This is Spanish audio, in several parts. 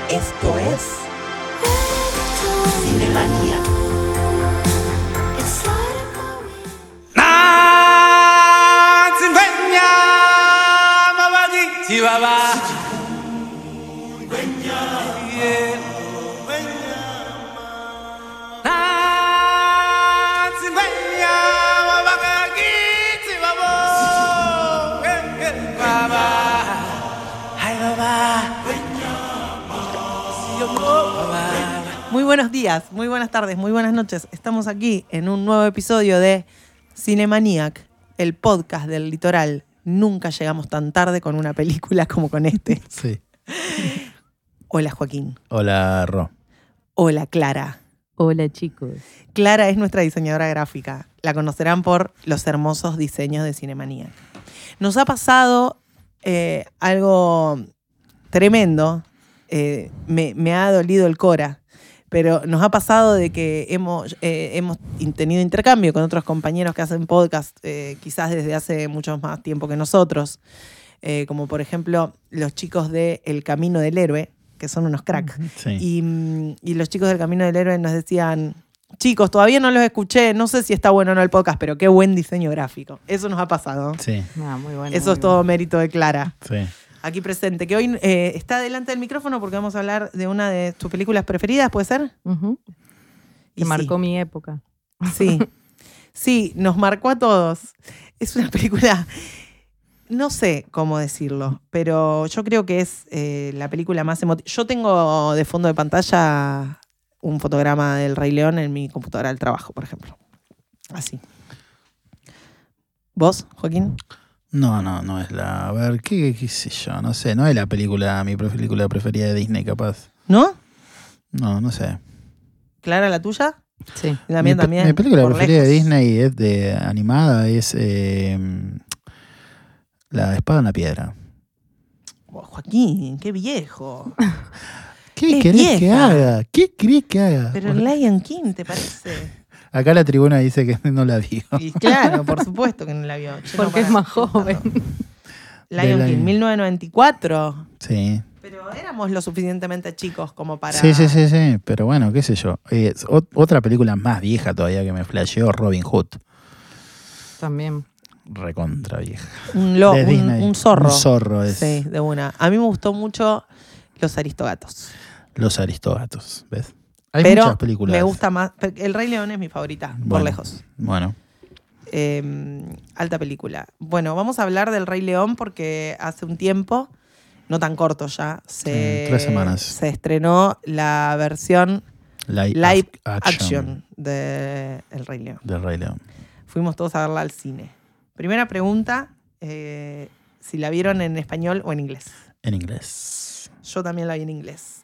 Esto es Cinemanía. Muy buenos días, muy buenas tardes, muy buenas noches. Estamos aquí en un nuevo episodio de Cinemaniac, el podcast del litoral. Nunca llegamos tan tarde con una película como con este. Sí. Hola, Joaquín. Hola, Ro. Hola, Clara. Hola, chicos. Clara es nuestra diseñadora gráfica. La conocerán por los hermosos diseños de Cinemaniac. Nos ha pasado algo tremendo. Me ha dolido el cora. Pero nos ha pasado de que hemos tenido intercambio con otros compañeros que hacen podcast, quizás desde hace mucho más tiempo que nosotros, como por ejemplo los chicos de El Camino del Héroe, que son unos cracks. Sí. Y los chicos del Camino del Héroe nos decían, chicos, todavía no los escuché, no sé si está bueno o no el podcast, pero qué buen diseño gráfico. Eso nos ha pasado. Sí. Muy bueno. Eso es todo mérito de Clara. Sí. Aquí presente, que hoy está delante del micrófono porque vamos a hablar de una de tus películas preferidas, ¿puede ser? Uh-huh. Y Que marcó sí. mi época. Sí, sí, nos marcó a todos. Es una película, no sé cómo decirlo, pero yo creo que es la película más emotiva. Yo tengo de fondo de pantalla un fotograma del Rey León en mi computadora del trabajo, por ejemplo. Así. ¿Vos, Joaquín? No es la... A ver, ¿qué sé yo? No sé, no es la película, mi película preferida de Disney, capaz. ¿No? No sé. ¿Clara, la tuya? Sí. La mía también. Mi película por preferida lejos. de Disney es de animada, es La Espada en la Piedra. Oh, Joaquín, qué viejo. ¿Qué Es querés que vieja. haga? ¿Qué querés que haga? Pero el Lion King, ¿te parece? Acá la tribuna dice que no la vio. Y claro, por supuesto que no la vio. Che, Porque es más joven. Lion King, 1994. Sí. Pero éramos lo suficientemente chicos como para... Sí, pero bueno, qué sé yo. Otra película más vieja todavía que me flasheó, Robin Hood. También. Recontra vieja. Un De Disney. un zorro. Un zorro es. Sí, de una. A mí me gustó mucho Los Aristogatos. Los Aristógatos, ¿ves? Hay Pero muchas películas. me gusta más... El Rey León es mi favorita, por Bueno, lejos. Bueno, Alta película. Bueno, vamos a hablar del Rey León porque hace un tiempo, no tan corto ya, 3 semanas. se estrenó la versión live action de El Rey León. del Rey León. Fuimos todos a verla al cine. Primera pregunta, si la vieron en español o en inglés. En inglés. Yo también la vi en inglés.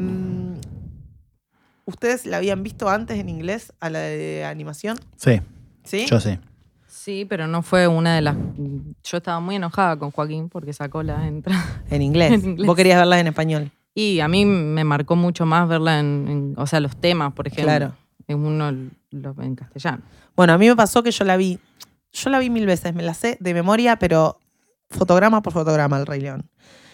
¿Ustedes la habían visto antes en inglés a la de animación? Sí, ¿Sí? yo sí. Sí, pero no fue una de las... Yo estaba muy enojada con Joaquín porque sacó la entrada. En inglés. En inglés. Vos querías verla en español. Y a mí me marcó mucho más verla o sea, los temas, por ejemplo. Claro. En uno en castellano. Bueno, a mí me pasó que yo la vi 1000 veces, me la sé de memoria, pero fotograma por fotograma El Rey León.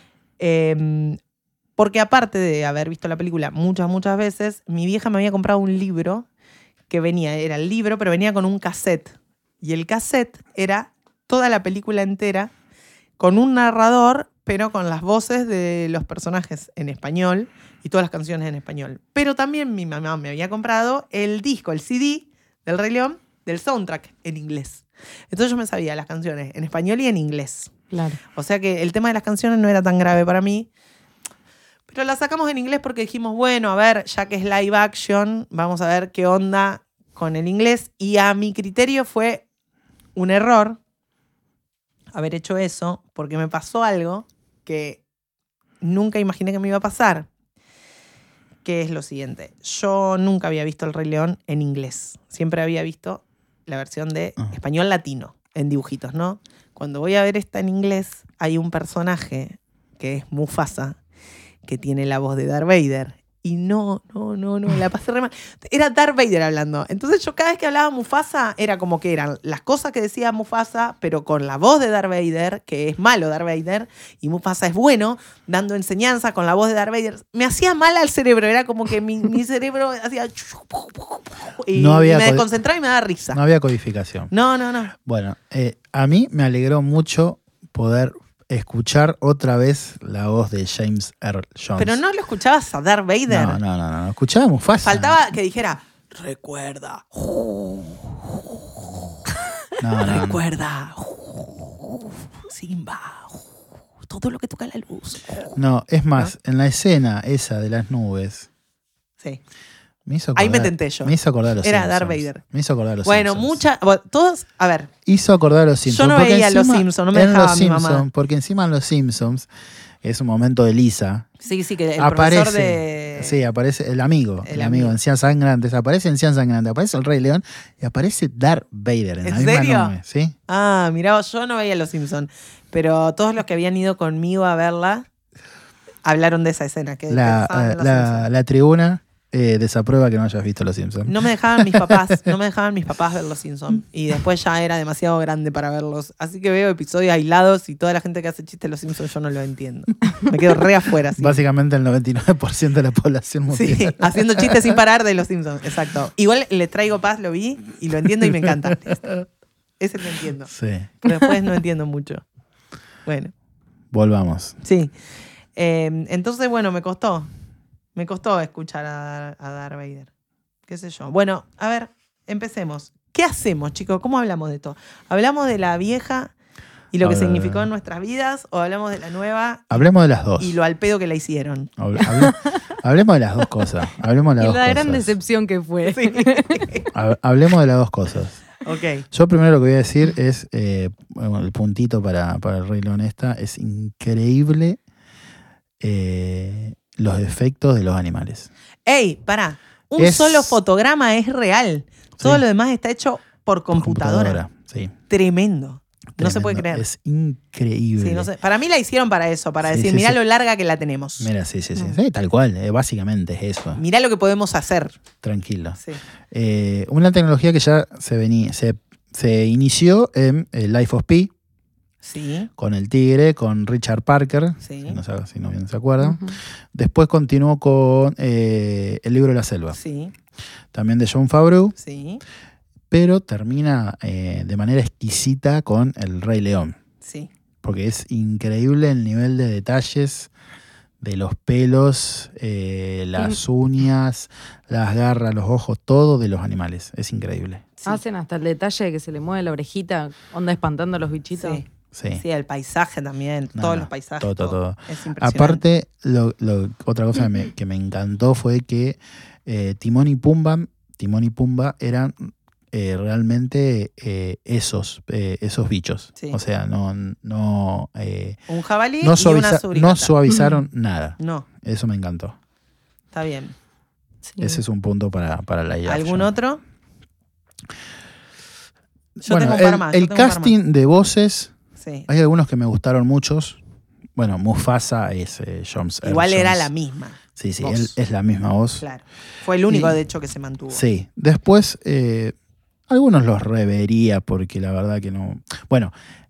Porque aparte de haber visto la película muchas veces, mi vieja me había comprado un libro que era el libro, pero venía con un cassette. Y el cassette era toda la película entera con un narrador, pero con las voces de los personajes en español y todas las canciones en español. Pero también mi mamá me había comprado el disco, el CD del Rey León, del soundtrack en inglés. Entonces yo me sabía las canciones en español y en inglés. Claro. O sea que el tema de las canciones no era tan grave para mí. Pero la sacamos en inglés porque dijimos, bueno, a ver, ya que es live action, vamos a ver qué onda con el inglés. Y a mi criterio fue un error haber hecho eso, porque me pasó algo que nunca imaginé que me iba a pasar. Que es lo siguiente. Yo nunca había visto El Rey León en inglés. Siempre había visto la versión de español latino, en dibujitos, ¿no? Cuando voy a ver esta en inglés, hay un personaje que es Mufasa, que tiene la voz de Darth Vader. y no, la pasé re mal. Era Darth Vader hablando. Entonces yo cada vez que hablaba Mufasa era como que eran las cosas que decía Mufasa, pero con la voz de Darth Vader, que es malo Darth Vader, y Mufasa es bueno, dando enseñanza con la voz de Darth Vader. Me hacía mal al cerebro, era como que mi cerebro hacía... Y No había me desconcentraba y me daba risa. No había codificación. No. Bueno, a mí me alegró mucho poder escuchar otra vez la voz de James Earl Jones. Pero no lo escuchabas a Darth Vader. No. Escuchaba a Mufasa. Faltaba que dijera, recuerda. No. Recuerda. Simba. Todo lo que toca la luz. No, es más, en la escena esa de las nubes, Sí. me hizo acordar, Ahí me tenté yo. Me hizo acordar a los Era Simpsons. Darth Vader. Me hizo acordar a los Bueno, Simpsons. todos, a ver, Hizo acordar a los Simpsons. yo no porque veía Los encima- Simpsons, no me en dejaba Los mi mamá. Simpsons, porque encima en Los Simpsons es un momento de Lisa. Sí, que el Aparece, profesor de... sí, aparece el amigo El amigo. Encías Sangrantes, aparece Encías Sangrantes, aparece el Rey León y aparece Darth Vader en ¿En la misma serio? nube, ¿sí? Ah, mirá, yo no veía Los Simpsons, pero todos los que habían ido conmigo a verla hablaron de esa escena. Que pensaban en Los Simpsons. La tribuna desaprueba que no hayas visto Los Simpsons. No me dejaban mis papás ver Los Simpsons. Y después ya era demasiado grande para verlos. Así que veo episodios aislados y toda la gente que hace chistes de Los Simpsons yo no lo entiendo. Me quedo re afuera. Sí. Básicamente el 99% de la población mundial. Sí, haciendo chistes sin parar de Los Simpsons, exacto. Igual Le Traigo Paz, lo vi y lo entiendo y me encanta. Ese lo entiendo. Sí. Pero después no entiendo mucho. Bueno, Volvamos. sí. Entonces, bueno, me costó escuchar a Darth Vader. ¿Qué sé yo? Bueno, a ver, empecemos. ¿Qué hacemos, chicos? ¿Cómo hablamos de esto? ¿Hablamos de la vieja y lo que significó en nuestras vidas? ¿O hablamos de la nueva Hablemos de las dos. y lo al pedo que la hicieron? Hablemos de las dos cosas. Hablemos de las Y dos la gran cosas. decepción que fue. Sí. Hablemos de las dos cosas. Ok. Yo primero lo que voy a decir es, bueno, el puntito para el Rey León es increíble los efectos de los animales. ¡Ey, pará! Un solo fotograma es real. Todo Sí. lo demás está hecho por computadora. Sí. Tremendo. No se Tremendo. puede creer. Es increíble. Sí, no sé. Para mí la hicieron para eso, para Sí, decir, sí, mirá sí. lo larga que la tenemos. Mira, sí, tal cual. Básicamente es eso. Mirá lo que podemos hacer. Tranquilo. Sí. Una tecnología que ya se inició en Life of Pi, Sí. con el tigre, con Richard Parker, Sí. si no bien se acuerdan. Ujú. Después continuó con El libro de la selva, Sí. también de Jon Favreau, Sí. pero termina de manera exquisita con El Rey León, Sí. porque es increíble el nivel de detalles de los pelos, las uñas, las garras, los ojos, todo de los animales. Es increíble. Sí. Hacen hasta el detalle de que se le mueve la orejita, onda espantando a los bichitos. Sí. Sí. Sí, el paisaje también, No, todos no, los paisajes. todo. Es impresionante. Aparte, otra cosa que me encantó fue que Timón y Pumba eran realmente esos bichos. Sí. O sea, no un jabalí no, y una suricata. no suavizaron nada. No, Eso me encantó. está bien. Sí. Ese es un punto para la live ¿Algún action. otro? Yo Bueno, tengo un par más. yo el tengo un par casting de voces, más. Sí. hay algunos que me gustaron muchos. Bueno, Mufasa es James Earl Igual era Jones. la misma. Sí, voz. él es la misma voz. Claro. Fue el único, Y- de hecho, que se mantuvo. Sí. Después, algunos los revería porque la verdad que no. Bueno,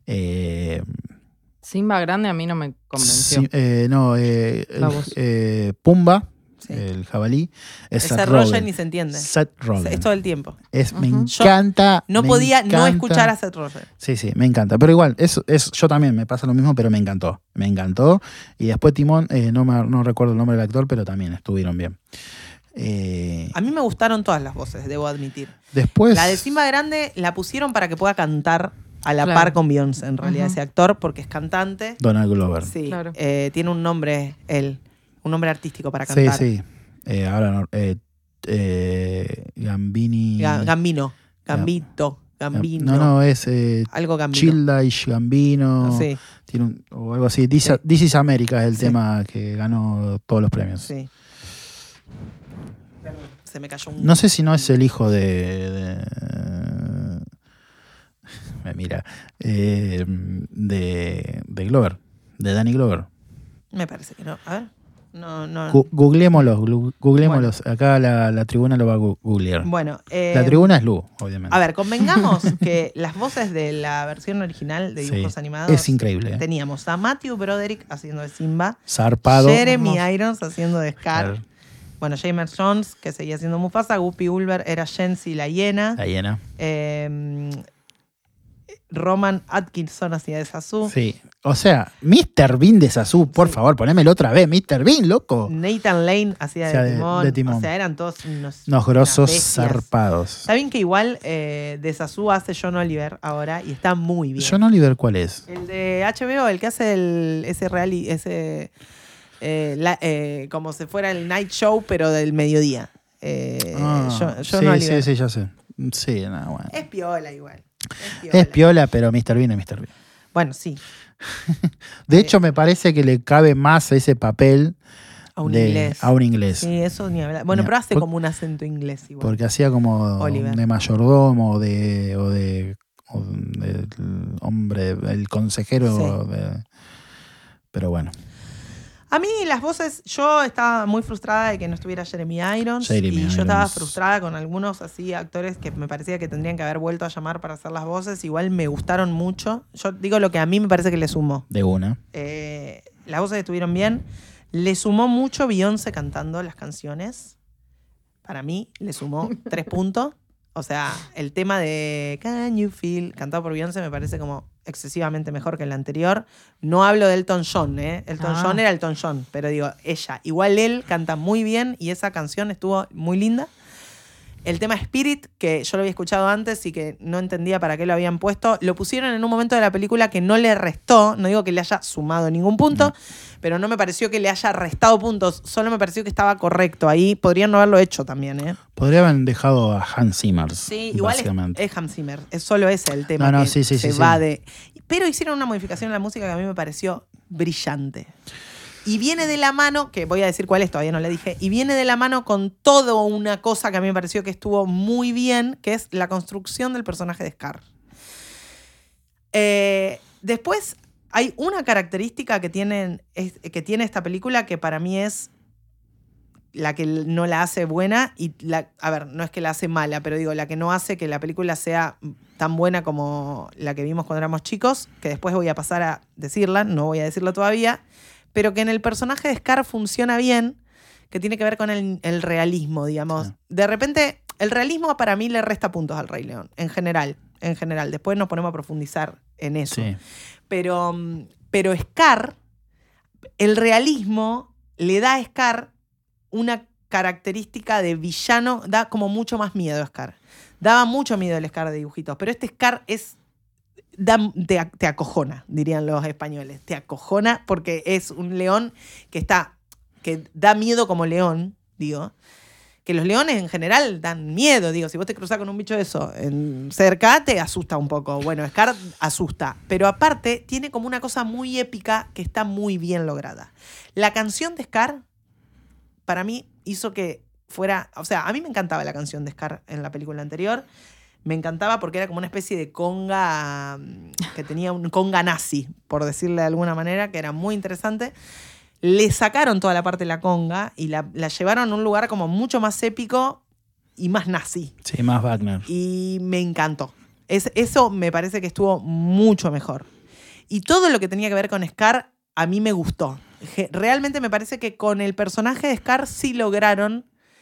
Simba grande a mí no me convenció. sí, La voz. Pumba, Sí. el jabalí, es Ese Seth Rogen Rogen. ni se entiende. Seth Rogen. Es todo el tiempo. Me Ujú. encanta. No me podía no encanta. escuchar a Seth Rogen. Sí, me encanta. Pero igual, yo también me pasa lo mismo, pero me encantó. Me encantó. Y después Timón, no recuerdo el nombre del actor, pero también estuvieron bien. A mí me gustaron todas las voces, debo admitir. Después. La de Simba Grande la pusieron para que pueda cantar a la Claro. par con Beyoncé, en realidad, Ujú. ese actor, porque es cantante. Donald Glover. Sí, Claro. tiene un nombre, un nombre artístico para Sí, cantar. sí. Ahora no. Gambini. Gambino, Gambito, Gambino. No, es Algo Gambino. Childish Gambino. Sí, Tiene o algo así. This Sí. This is America es el Sí. tema que ganó todos los premios. sí. Se me cayó un... No sé si no es el hijo me mira. De Glover. De Danny Glover. Me parece que no. A ver. Googleémoslos. Acá la tribuna lo va a googlear. Bueno, la tribuna es Lu, obviamente. A ver, convengamos que las voces de la versión original de dibujos animados es increíble. Teníamos a Matthew Broderick haciendo de Simba, zarpado, Jeremy Irons haciendo de Scar. Claro. Bueno, James Jones, que seguía siendo Mufasa. Guppy Ulver era Shensi la hiena. La hiena. Roman Atkinson hacía de Zazu. Sí. O sea, Mr. Bean de Zazu, por favor, ponémelo otra vez. Mr. Bean, loco. Nathan Lane hacía de Timón. O sea, eran todos unos grosos zarpados. Saben que igual de Zazu hace John Oliver ahora y está muy bien. ¿John Oliver cuál es? El de HBO, el que hace ese reality, como si fuera el night show, pero del mediodía. John Oliver. Sí, ya sé. Sí, nada, bueno. Es piola igual. Es piola, pero Mr. Bean es Mr. Bean. Bueno, sí. De hecho, me parece que le cabe más ese papel a un inglés. Sí, eso ni hablar. Bueno, pero hace como un acento inglés igual. Porque hacía como Oliver. de mayordomo o de hombre, el consejero. Sí. Pero bueno. A mí las voces, yo estaba muy frustrada de que no estuviera Jeremy Irons. Yo estaba frustrada con algunos así actores que me parecía que tendrían que haber vuelto a llamar para hacer las voces. Igual me gustaron mucho. Yo digo lo que a mí me parece que le sumó. De una. Las voces estuvieron bien. Le sumó mucho Beyoncé cantando las canciones. Para mí le sumó 3 puntos. O sea, el tema de Can You Feel, cantado por Beyoncé, me parece como excesivamente mejor que el anterior. No hablo de Elton John, ¿eh? Elton John era Elton John, pero digo, ella. Igual él canta muy bien y esa canción estuvo muy linda. El tema Spirit, que yo lo había escuchado antes y que no entendía para qué lo habían puesto, lo pusieron en un momento de la película que no le restó, no digo que le haya sumado ningún punto, pero no me pareció que le haya restado puntos, solo me pareció que estaba correcto. Ahí podrían no haberlo hecho también, ¿eh? Podrían haber dejado a Hans Zimmer. Sí, igual es Hans Zimmer, es solo ese el tema que se va de... Pero hicieron una modificación en la música que a mí me pareció brillante. Y viene de la mano, que voy a decir cuál es, todavía no le dije, y viene de la mano con toda una cosa que a mí me pareció que estuvo muy bien, que es la construcción del personaje de Scar. Después hay una característica que tiene esta película que para mí es la que no la hace buena y a ver, no es que la hace mala, pero digo, la que no hace que la película sea tan buena como la que vimos cuando éramos chicos, que después voy a pasar a decirla, no voy a decirlo todavía, pero que en el personaje de Scar funciona bien, que tiene que ver con el realismo, digamos. Sí. De repente, el realismo para mí le resta puntos al Rey León, en general. Después nos ponemos a profundizar en eso. Sí. Pero Scar, el realismo le da a Scar una característica de villano, da como mucho más miedo a Scar. Daba mucho miedo el Scar de dibujitos, pero este Scar te acojona, dirían los españoles. Te acojona porque es un león que da miedo como león, digo. Que los leones en general dan miedo, digo. Si vos te cruzás con un bicho de eso cerca, te asusta un poco. Bueno, Scar asusta. Pero aparte, tiene como una cosa muy épica que está muy bien lograda. La canción de Scar, para mí, hizo que fuera... O sea, a mí me encantaba la canción de Scar en la película anterior. Me encantaba porque era como una especie de conga que tenía un conga nazi, por decirle de alguna manera, que era muy interesante. Le sacaron toda la parte de la conga y la llevaron a un lugar como mucho más épico y más nazi. Sí, más Wagner. Y me encantó. Eso me parece que estuvo mucho mejor. Y todo lo que tenía que ver con Scar a mí me gustó. Realmente me parece que con el personaje de Scar sí lograron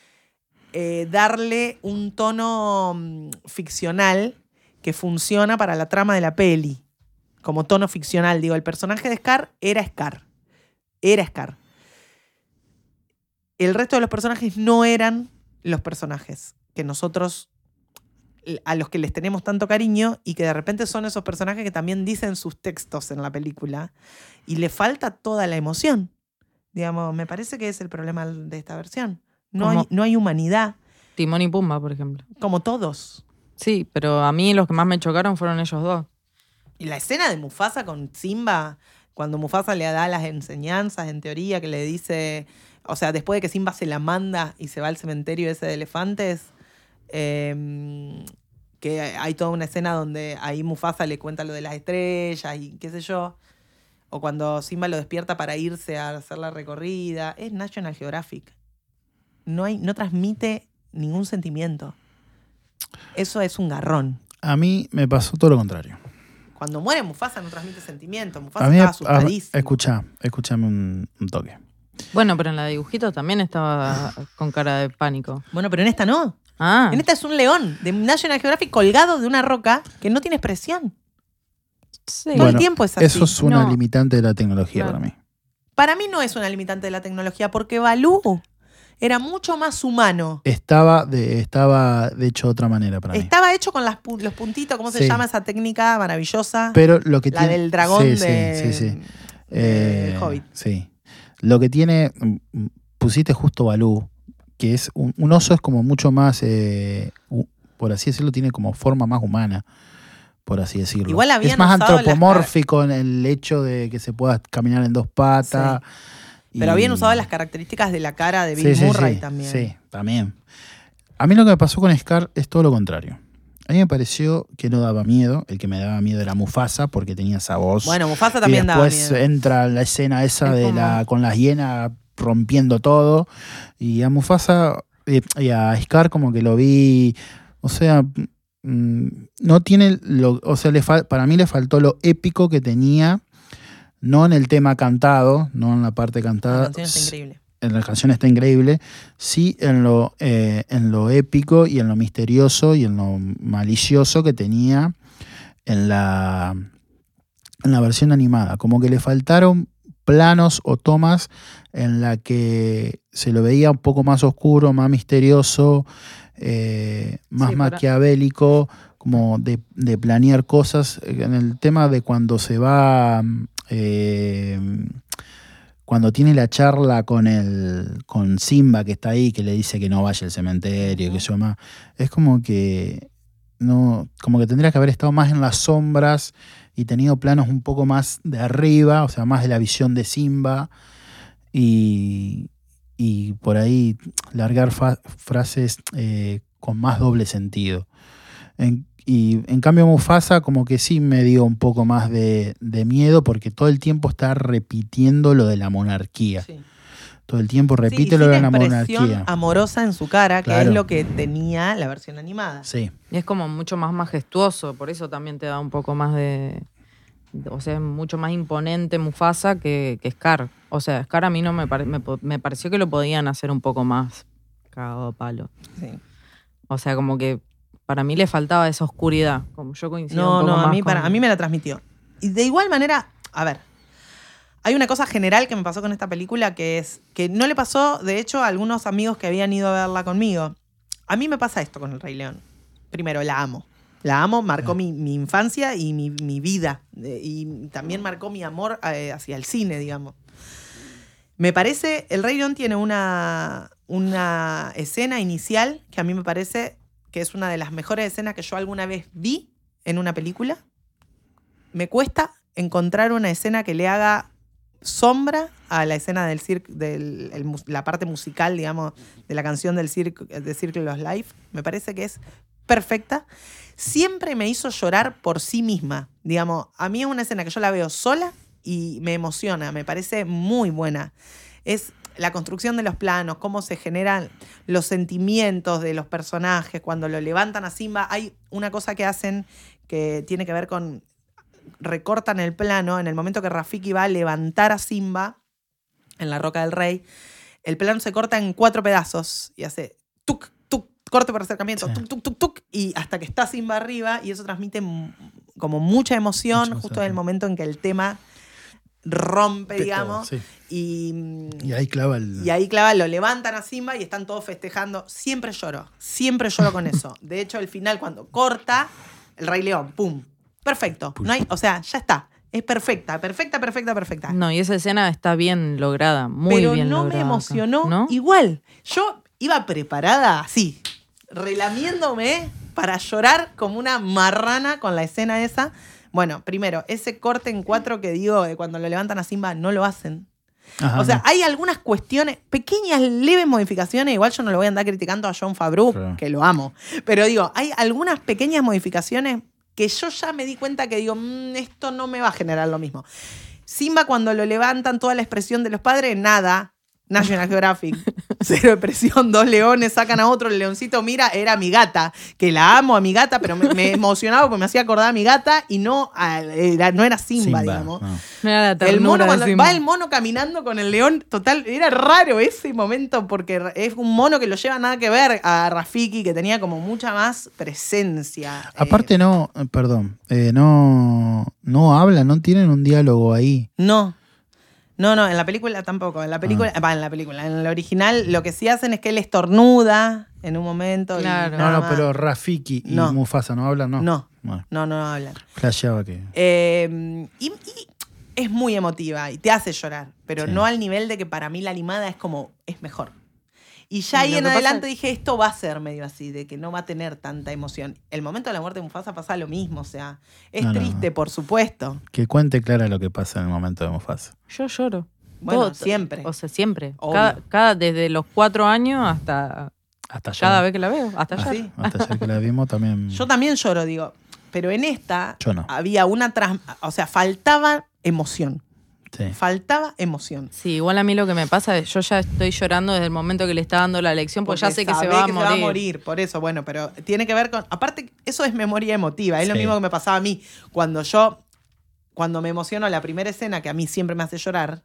darle un tono ficcional que funciona para la trama de la peli. Como tono ficcional, digo, el personaje de Scar era Scar. Era Scar. El resto de los personajes no eran los personajes que nosotros, a los que les tenemos tanto cariño y que de repente son esos personajes que también dicen sus textos en la película y le falta toda la emoción. Digamos, me parece que es el problema de esta versión. No hay humanidad. Timón y Pumba, por ejemplo. Como todos. Sí, pero a mí los que más me chocaron fueron ellos dos. Y la escena de Mufasa con Simba, cuando Mufasa le da las enseñanzas, en teoría, que le dice... O sea, después de que Simba se la manda y se va al cementerio ese de elefantes, que hay toda una escena donde ahí Mufasa le cuenta lo de las estrellas y qué sé yo... O cuando Simba lo despierta para irse a hacer la recorrida. Es National Geographic. No transmite ningún sentimiento. Eso es un garrón. A mí me pasó todo lo contrario. Cuando muere Mufasa no transmite sentimiento. Mufasa A mí, estaba asustadísimo. escúchame un toque. Bueno, pero en la de dibujitos también estaba con cara de pánico. Bueno, pero en esta no. Ah, En esta es un león de National Geographic colgado de una roca que no tiene expresión. sí. Todo el tiempo es así. Eso es una No. limitante de la tecnología Claro. para mí. Para mí no es una limitante de la tecnología porque Balú era mucho más humano. Estaba de hecho de otra manera para mí. Estaba hecho con los puntitos, ¿cómo se Sí. llama esa técnica maravillosa? Pero lo que la tiene, del dragón sí, de, sí, sí. de Hobbit. Sí. Lo que tiene, pusiste justo Balú, que es un oso es como mucho más, por así decirlo, tiene como forma más humana, por así decirlo. Igual habían es más usado antropomórfico en el hecho de que se pueda caminar en dos patas. Pero habían usado las características de la cara de Sí, Bill sí, Murray sí, también. Sí, también. A mí lo que me pasó con Scar es todo lo contrario. A mí me pareció que no daba miedo. El que me daba miedo era Mufasa porque tenía esa voz. Bueno, Mufasa Y también daba después miedo. entra la escena esa Es como- con las hienas rompiendo todo. Y a Mufasa y a Scar como que lo vi. O sea, no tiene o sea, para mí le faltó lo épico que tenía. No en el tema cantado, no en la parte La cantada. canción está increíble. En la canción está increíble, sí en lo épico y en lo misterioso y en lo malicioso que tenía en la versión animada. Como que le faltaron planos o tomas en la que se lo veía un poco más oscuro, más misterioso, más Sí, maquiavélico, como de planear cosas. En el tema de cuando se va... cuando tiene la charla con Simba que está ahí, que le dice que no vaya al cementerio, que yo más, es como que no, como que tendría que haber estado más en las sombras y tenido planos un poco más de arriba, o sea, más de la visión de Simba y por ahí largar frases con más doble sentido. Y en cambio Mufasa como que sí me dio un poco más de miedo porque todo el tiempo está repitiendo lo de la monarquía. Sí. Todo el tiempo repite Sí, y lo de sin la expresión monarquía. amorosa en su cara, que Claro. es lo que tenía la versión animada. Sí, Y es como mucho más majestuoso, por eso también te da un poco más o sea, es mucho más imponente Mufasa que Scar. O sea, Scar a mí no me pareció que lo podían hacer un poco más cagado a palo. Sí. O sea, como que para mí le faltaba esa oscuridad. Como yo coincido No, un poco no, más con... a mí me la transmitió. Y de igual manera, a ver, hay una cosa general que me pasó con esta película que es que no le pasó, de hecho, a algunos amigos que habían ido a verla conmigo. A mí me pasa esto con El Rey León. Primero, la amo. La amo, marcó mi infancia y mi vida. Y también marcó mi amor hacia el cine, digamos. Me parece, El Rey León tiene una escena inicial que a mí me parece que es una de las mejores escenas que yo alguna vez vi en una película. Me cuesta encontrar una escena que le haga sombra a la escena del la parte musical, digamos, de la canción de Circle of Life. Me parece que es perfecta. Siempre me hizo llorar por sí misma. Digamos, a mí es una escena que yo la veo sola y me emociona, me parece muy buena. Es la construcción de los planos, cómo se generan los sentimientos de los personajes, cuando lo levantan a Simba. Hay una cosa que hacen que tiene que ver con... recortan el plano en el momento que Rafiki va a levantar a Simba en la Roca del Rey. El plano se corta en 4 pedazos y hace tuc, tuc, corte por acercamiento, Sí. tuc, tuc, tuc, tuc, y hasta que está Simba arriba, y eso transmite como mucha emoción, Mucha justo en el emoción. momento en que el tema rompe, digamos, Sí. y Y ahí clava el... y ahí lo levantan a Simba y están todos festejando. Siempre lloro con eso. De hecho, el final, cuando corta, el Rey León, ¡pum! Perfecto. No hay, o sea, ya está. Es perfecta. No, y esa escena está bien lograda, muy Pero bien no lograda. me emocionó ¿No? igual. Yo iba preparada así, relamiéndome para llorar como una marrana con la escena esa. Bueno, primero, ese corte en 4 que digo de cuando lo levantan a Simba, no lo hacen. Ajá, O sea, no. hay algunas cuestiones, pequeñas, leves modificaciones. Igual yo no lo voy a andar criticando a Jon Favreau, Claro. que lo amo. Pero digo, hay algunas pequeñas modificaciones que yo ya me di cuenta que digo, esto no me va a generar lo mismo. Simba cuando lo levantan, toda la expresión de los padres, nada. National Geographic. Cero expresión, 2 leones, sacan a otro, el leoncito mira, era mi gata, que la amo a mi gata, pero me emocionaba porque me hacía acordar a mi gata y no era Simba, digamos. No. No era la El ternura mono, de cuando Simba. va el mono caminando con el león, total, era raro ese momento porque es un mono que lo lleva nada que ver a Rafiki, que tenía como mucha más presencia. Aparte no hablan, no tienen un diálogo ahí. No, en la película tampoco. En la película, en el original lo que sí hacen es que él estornuda en un momento. Claro. Y nada más. Pero Rafiki y No. Mufasa no hablan, ¿no? No. Bueno, No hablan. flasheaba que... Y es muy emotiva y te hace llorar, pero Sí. no al nivel de que para mí la animada es mejor. Y ya Y ahí lo en que pasa adelante es- dije, esto va a ser medio así, de que no va a tener tanta emoción. El momento de la muerte de Mufasa pasa lo mismo, o sea, es No. triste, por supuesto. Que cuente Clara lo que pasa en el momento de Mufasa. Yo lloro. Bueno, siempre. O sea, siempre. Obvio. Desde los 4 años hasta Hasta allá. cada vez que la veo. Hasta allá. Sí. Hasta ayer que la vimos también. Yo también lloro, digo, pero en esta Yo no. había o sea, faltaba emoción. Sí. Faltaba emoción. Sí, igual a mí lo que me pasa es yo ya estoy llorando desde el momento que le está dando la lección, porque ya sé que se sabe va a morir. por eso, bueno, pero tiene que ver con... Aparte, eso es memoria emotiva, es lo Sí. mismo que me pasaba a mí. Cuando me emociono la primera escena, que a mí siempre me hace llorar,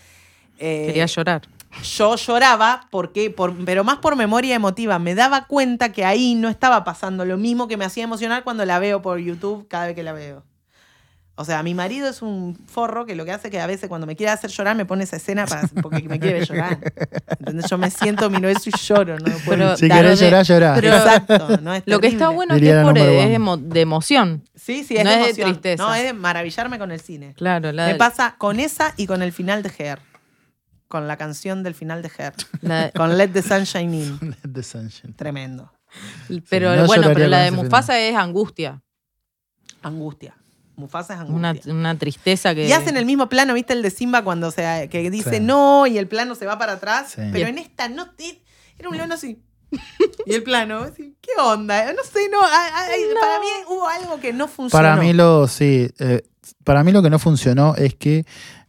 Quería llorar. yo lloraba, pero más por memoria emotiva. Me daba cuenta que ahí no estaba pasando lo mismo que me hacía emocionar cuando la veo por YouTube cada vez que la veo. O sea, mi marido es un forro que lo que hace es que a veces cuando me quiere hacer llorar me pone esa escena porque me quiere llorar. ¿Entendés? Yo me siento mi eso y lloro. No puedo Pero- Si evitar. querés llorar, llorá. Pero- Exacto, no es Lo que está terrible. bueno Diría es la que number es one. de emoción. Sí, es no de es de emoción. tristeza. No, es de maravillarme con el cine. Claro, Me pasa con esa y con el final de Hair. Con la canción del final de Hair. Con Let the Sunshine In. The Sunshine. Tremendo. pero no bueno, lloraría pero la con de ese Mufasa es angustia. Angustia. Mufasa es angustia. Una tristeza que. Y hacen el mismo plano, ¿viste? El de Simba cuando que dice Sí. no y el plano se va para atrás. Sí. Pero en esta no era un león así. Y el plano, así, ¿qué onda? No sé, no. Para mí hubo algo que no funcionó. Para mí lo que no funcionó es que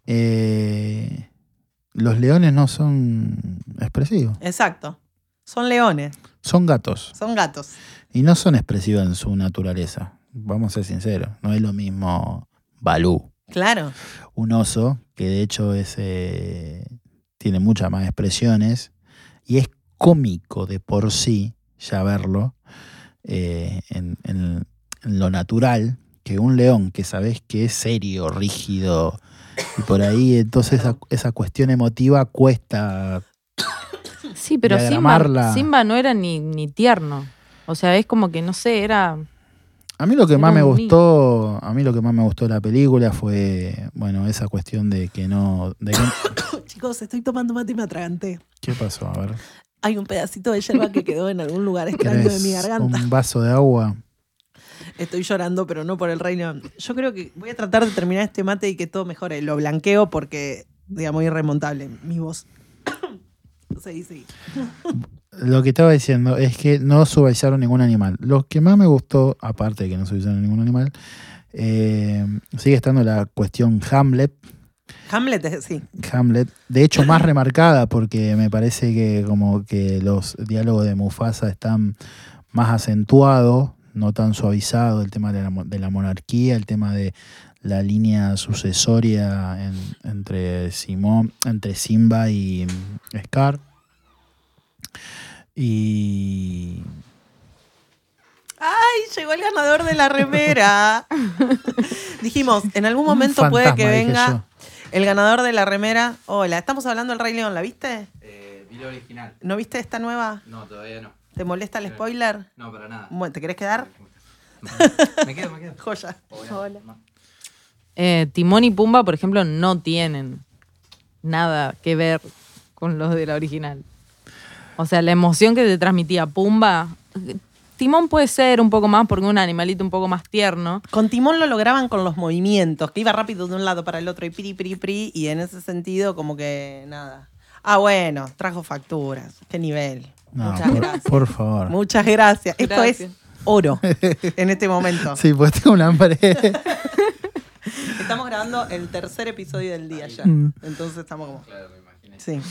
los leones no son expresivos. Exacto. Son leones, Son gatos. son gatos. Y no son expresivos en su naturaleza. Vamos a ser sinceros. No es lo mismo Balú, Claro. un oso, que de hecho tiene muchas más expresiones y es cómico de por sí ya verlo en lo natural, que un león que sabes que es serio, rígido, y por ahí entonces esa cuestión emotiva cuesta. Sí, pero diagramarla. Simba no era ni tierno. O sea, es como que, no sé, era. A mí lo que Era más me un gustó, de la película fue, bueno, esa cuestión de que no. Chicos, estoy tomando mate y me atraganté. ¿Qué pasó? A ver. Hay un pedacito de yerba que quedó en algún lugar extraño de mi ¿Querés garganta. un vaso de agua? Estoy llorando, pero no por el reino. Yo creo que voy a tratar de terminar este mate y que todo mejore. Lo blanqueo porque, digamos, irremontable mi voz. Sí. Lo que estaba diciendo es que no suavizaron ningún animal. Lo que más me gustó, aparte de que no suavizaron ningún animal, sigue estando la cuestión Hamlet. Hamlet, sí. Hamlet, de hecho más remarcada porque me parece que como que los diálogos de Mufasa están más acentuados, no tan suavizados, el tema de la monarquía, el tema de la línea sucesoria entre Simba y Scar. Y ¡Ay! Llegó el ganador de la remera. Dijimos, en algún momento Un puede que fantasma, dije venga el ganador de la remera. Hola, estamos hablando del Rey León, ¿la viste? Vi la original. ¿No viste esta nueva? No, todavía no. ¿Te molesta el spoiler? No, para nada. Bueno, ¿te querés quedar? Me quedo. Joya. Hola. Timón y Pumba, por ejemplo, no tienen nada que ver con los de la original. O sea, la emoción que te transmitía Pumba. Timón puede ser un poco más porque es un animalito un poco más tierno. Con Timón lo lograban con los movimientos, que iba rápido de un lado para el otro y pri, y en ese sentido como que nada. Ah, bueno, trajo facturas. Qué nivel. no, Muchas gracias. por favor. Muchas gracias. Esto Gracias. es oro en este momento. Sí, pues tengo un hambre. Esto estamos grabando el 3er episodio del día ya. Entonces estamos como... Claro, me imaginé. Sí.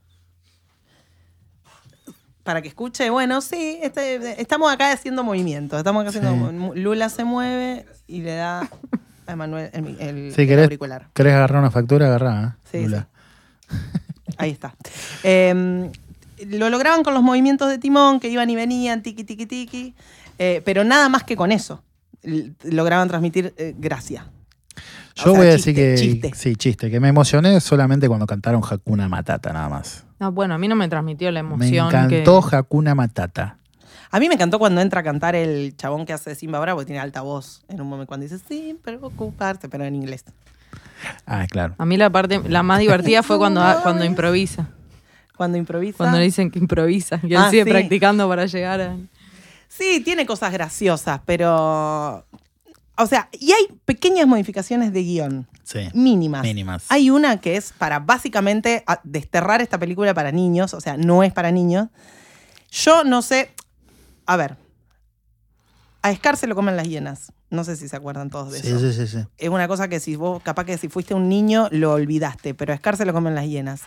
Para que escuche, bueno, sí, estamos acá haciendo movimientos. Estamos acá haciendo... Lula se mueve y le da a Emanuel el Sí, auricular. ¿Querés agarrar una factura? Agarrá, Sí, Lula. Ahí está. Lo lograban con los movimientos de timón que iban y venían, tiki, tiki, tiki. Pero nada más que con eso. Lograban transmitir gracia. Yo voy a decir que... Chiste. Sí, chiste. Que me emocioné solamente cuando cantaron Hakuna Matata, nada más. No, bueno, a mí no me transmitió la Me emoción. encantó Hakuna Matata. A mí me encantó cuando entra a cantar el chabón que hace de Simba Bravo, porque tiene alta voz en un momento cuando dice, sí, preocuparte, pero en inglés. Ah, claro. A mí la más divertida fue cuando improvisa. Cuando improvisa. Cuando le dicen que improvisa. Y él sigue sí. practicando para llegar a... Sí, tiene cosas graciosas, pero... O sea, y hay pequeñas modificaciones de guión. Sí. Mínimas. Hay una que es para básicamente desterrar esta película para niños, o sea, no es para niños. Yo no sé... A ver. A Scar se lo comen las hienas. No sé si se acuerdan todos de eso. Sí. Es una cosa que si vos, capaz que si fuiste un niño, lo olvidaste, pero a Scar se lo comen las hienas.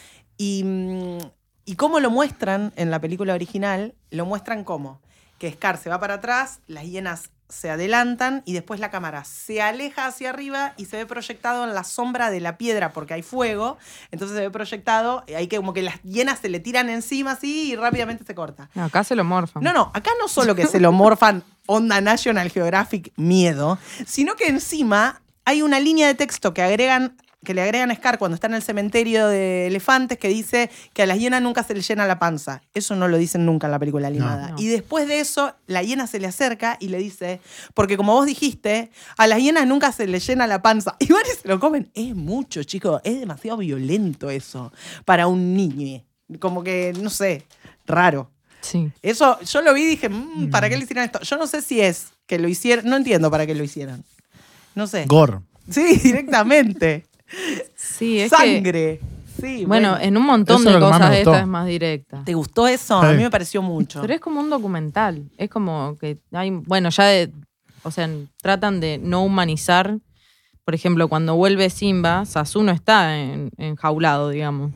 Y cómo lo muestran en la película original, lo muestran como que Scar se va para atrás, las hienas se adelantan y después la cámara se aleja hacia arriba y se ve proyectado en la sombra de la piedra porque hay fuego, entonces se ve proyectado, hay que como que las hienas se le tiran encima así y rápidamente se corta. No, acá se lo morfan. No, acá no solo que se lo morfan onda National Geographic miedo, sino que encima hay una línea de texto que le agregan a Scar cuando está en el cementerio de elefantes que dice que a las hienas nunca se les llena la panza. Eso no lo dicen nunca en la película animada. No. Y después de eso, la hiena se le acerca y le dice, porque como vos dijiste, a las hienas nunca se les llena la panza. Y van y se lo comen. Es mucho, chicos. Es demasiado violento eso para un niño. Como que, no sé, raro. Sí. Eso, yo lo vi y dije, ¿para qué le hicieron esto? Yo no sé si es que lo hicieron, no entiendo para qué lo hicieron. No sé. Gore. Sí, directamente. Sí, es Sangre. Sí, bueno, en un montón Eso de es lo que más cosas me gustó. esta es más directa. ¿Te gustó eso? A Sí. mí me pareció mucho. Pero es como un documental. Es como que hay, bueno, o sea, tratan de no humanizar. Por ejemplo, cuando vuelve Simba, Sasu no está enjaulado, digamos.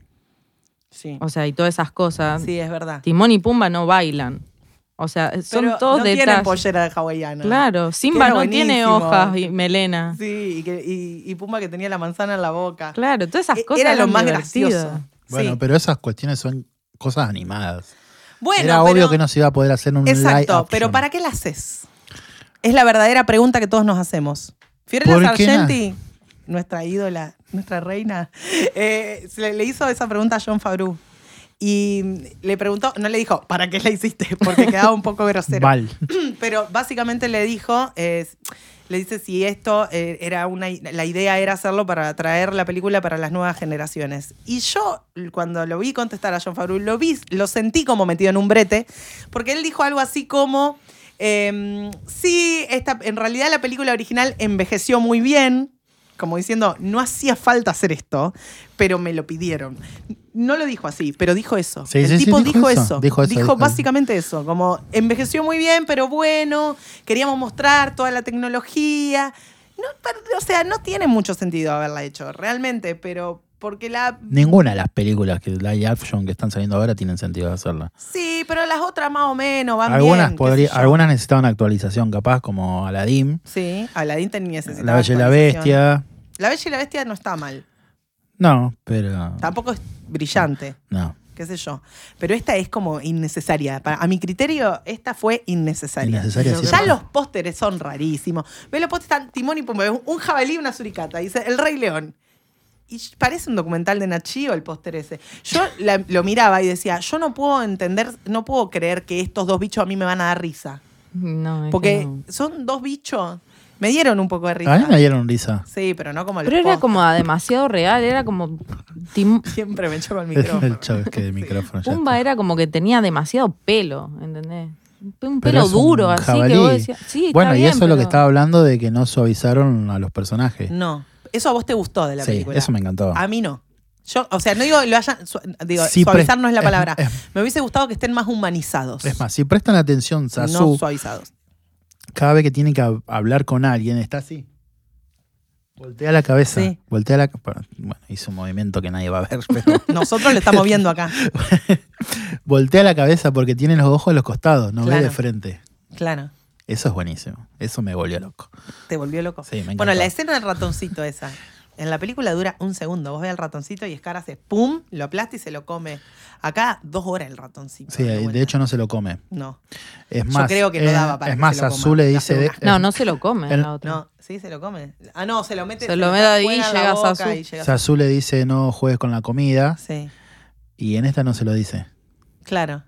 Sí. O sea, y todas esas cosas. Sí, es verdad. Timón y Pumba no bailan. O sea, son Pero todos no detalles. tienen pollera de hawaiana. Claro, Simba Era no tiene buenísimo. hojas y melena. Sí, y Pumba que tenía la manzana en la boca. Claro, todas esas cosas Era lo eran más divertidas. gracioso. Bueno, Sí. pero esas cuestiones son cosas animadas. Bueno, Era pero- obvio que no se iba a poder hacer un live Exacto, action. pero ¿para qué la haces? Es la verdadera pregunta que todos nos hacemos. Fiorella ¿Por qué Sargenti, nuestra ídola, nuestra reina, le hizo esa pregunta a Jon Favreau. Y le preguntó, no le dijo, ¿para qué la hiciste? Porque quedaba un poco grosero. Val. Pero básicamente le dijo, le dice si esto la idea era hacerlo para traer la película para las nuevas generaciones. Y yo, cuando lo vi contestar a Jon Favreau, lo sentí como metido en un brete, porque él dijo algo así como, sí, en realidad la película original envejeció muy bien, como diciendo, no hacía falta hacer esto, pero me lo pidieron. No lo dijo así, pero dijo eso. Sí, El sí, sí, tipo dijo dijo eso. eso. Dijo eso, dijo. Básicamente eso, como envejeció muy bien, pero bueno, queríamos mostrar toda la tecnología. No, o sea, no tiene mucho sentido haberla hecho, realmente, pero porque Ninguna de las películas que live action que están saliendo ahora tienen sentido de hacerla. Sí, pero las otras más o menos van Algunas, bien. qué sé yo. algunas necesitaban actualización, capaz, como Aladdin, Sí, Aladdin necesitaba La Bella y la actualización. Bestia. La Bella y la Bestia no está mal. No, pero... Tampoco es brillante. No. Qué sé yo. Pero esta es como innecesaria. A mi criterio, esta fue innecesaria. Innecesaria, sí. Ya los pósteres son rarísimos. Ves los pósteres, están Timón y Pumba, un jabalí y una suricata. Dice El Rey León. Y parece un documental de Nat Geo el póster ese. Yo lo miraba y decía, yo no puedo entender, no puedo creer que estos dos bichos a mí me van a dar risa. No, es Porque que no. son dos bichos. Me dieron un poco de risa. A mí me dieron risa. Sí, pero no como el Pero era como demasiado real, era como... Siempre me choco el El micrófono. chavo es que de micrófono ya Pumba está. era como que tenía demasiado pelo, ¿entendés? Un Pero pelo es un duro, así jabalí. que vos decías... Sí, está Bueno, y bien, eso es lo que pero- estaba hablando de que no suavizaron a los personajes. No. Eso a vos te gustó de la Sí, película. eso me encantó. A mí no. Yo, o sea, no digo lo hayan. Sí, suavizar no es la palabra. es- Me hubiese gustado que estén más humanizados. Es más, si prestan atención, no Sasu, suavizados. cada vez que tiene que hablar con alguien, está así. Voltea la cabeza. Sí. Voltea la Bueno, hizo un movimiento que nadie va a ver, pero Nosotros lo estamos viendo acá. voltea la cabeza porque tiene los ojos a los costados, no ve Claro. de frente. Claro. Eso es buenísimo. Eso me volvió loco. ¿Te volvió loco? Sí, me encantó. Bueno, la escena del ratoncito esa. En la película dura un segundo. Vos ves al ratoncito y Scar hace pum, lo aplasta y se lo come. Acá 2 horas el ratoncito. Sí, dando vuelta. de hecho no se lo come. No. Es Yo más, creo que no daba para es que más, se lo coma. Azul le Le dice... hace una- No, no se lo come El- la otra. No, sí, se lo come. Ah, no, se lo mete. Se lo mete ahí y juega en la llega boca Sasu. y llega Azul le dice no juegues con la comida Sí, y en esta no se lo dice. claro.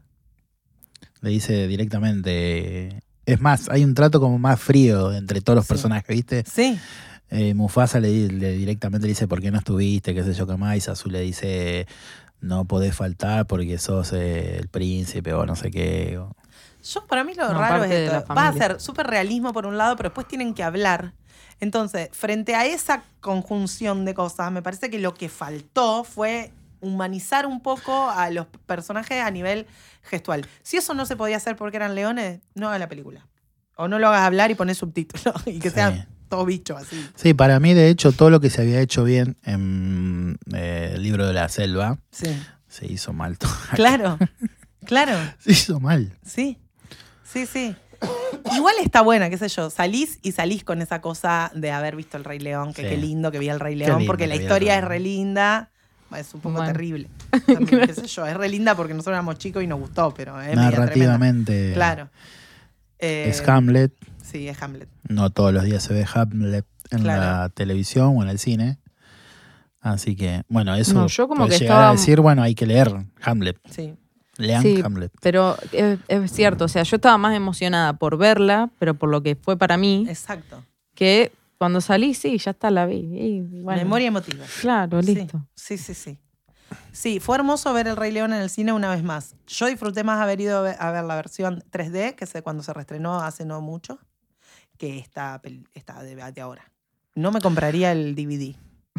Le dice directamente... Es más, hay un trato como más frío entre todos los Sí. personajes, ¿viste? Sí, Mufasa directamente le dice ¿por qué no estuviste? Qué sé yo qué más. Y Azul le dice no podés faltar porque sos el príncipe o no sé qué. yo para mí lo No, raro es parte de esto. la Va a familia. ser súper realismo por un lado, pero después tienen que hablar. Entonces, frente a esa conjunción de cosas, me parece que lo que faltó fue humanizar un poco a los personajes a nivel gestual. Si eso no se podía hacer porque eran leones, no hagas la película. O no lo hagas hablar y pones subtítulos y que Sí. sean todos bichos así. Sí, para mí de hecho todo lo que se había hecho bien en el libro de la selva Sí. se hizo mal. Claro, claro. Se hizo mal. Sí, sí, sí. Igual está buena, qué sé yo. Salís con esa cosa de haber visto el Rey León, que Sí. qué lindo que vi el Rey Qué León, lindo porque que la vi el historia Rey es re León. linda. Es un poco Bueno. terrible. También, qué sé yo. Es re linda porque nosotros éramos chicos y nos gustó, pero es media tremenda. Narrativamente Claro. es Hamlet. Sí, es Hamlet. No todos los días se ve Hamlet en Claro. la televisión o en el cine. Así que, bueno, eso No, yo como puede que llegar a estaba- decir, bueno, hay que leer Hamlet. Sí. Lean Sí, Hamlet. pero es cierto, o sea, yo estaba más emocionada por verla, pero por lo que fue para mí, Exacto. que cuando salí, sí, ya está, la vi. Y, bueno, Memoria emotiva. Claro, Sí, listo. Sí, sí, sí. Sí, fue hermoso ver El Rey León en el cine una vez más. Yo disfruté más haber ido a ver la versión 3D, que es cuando se reestrenó hace no mucho, que esta de ahora. No me compraría el DVD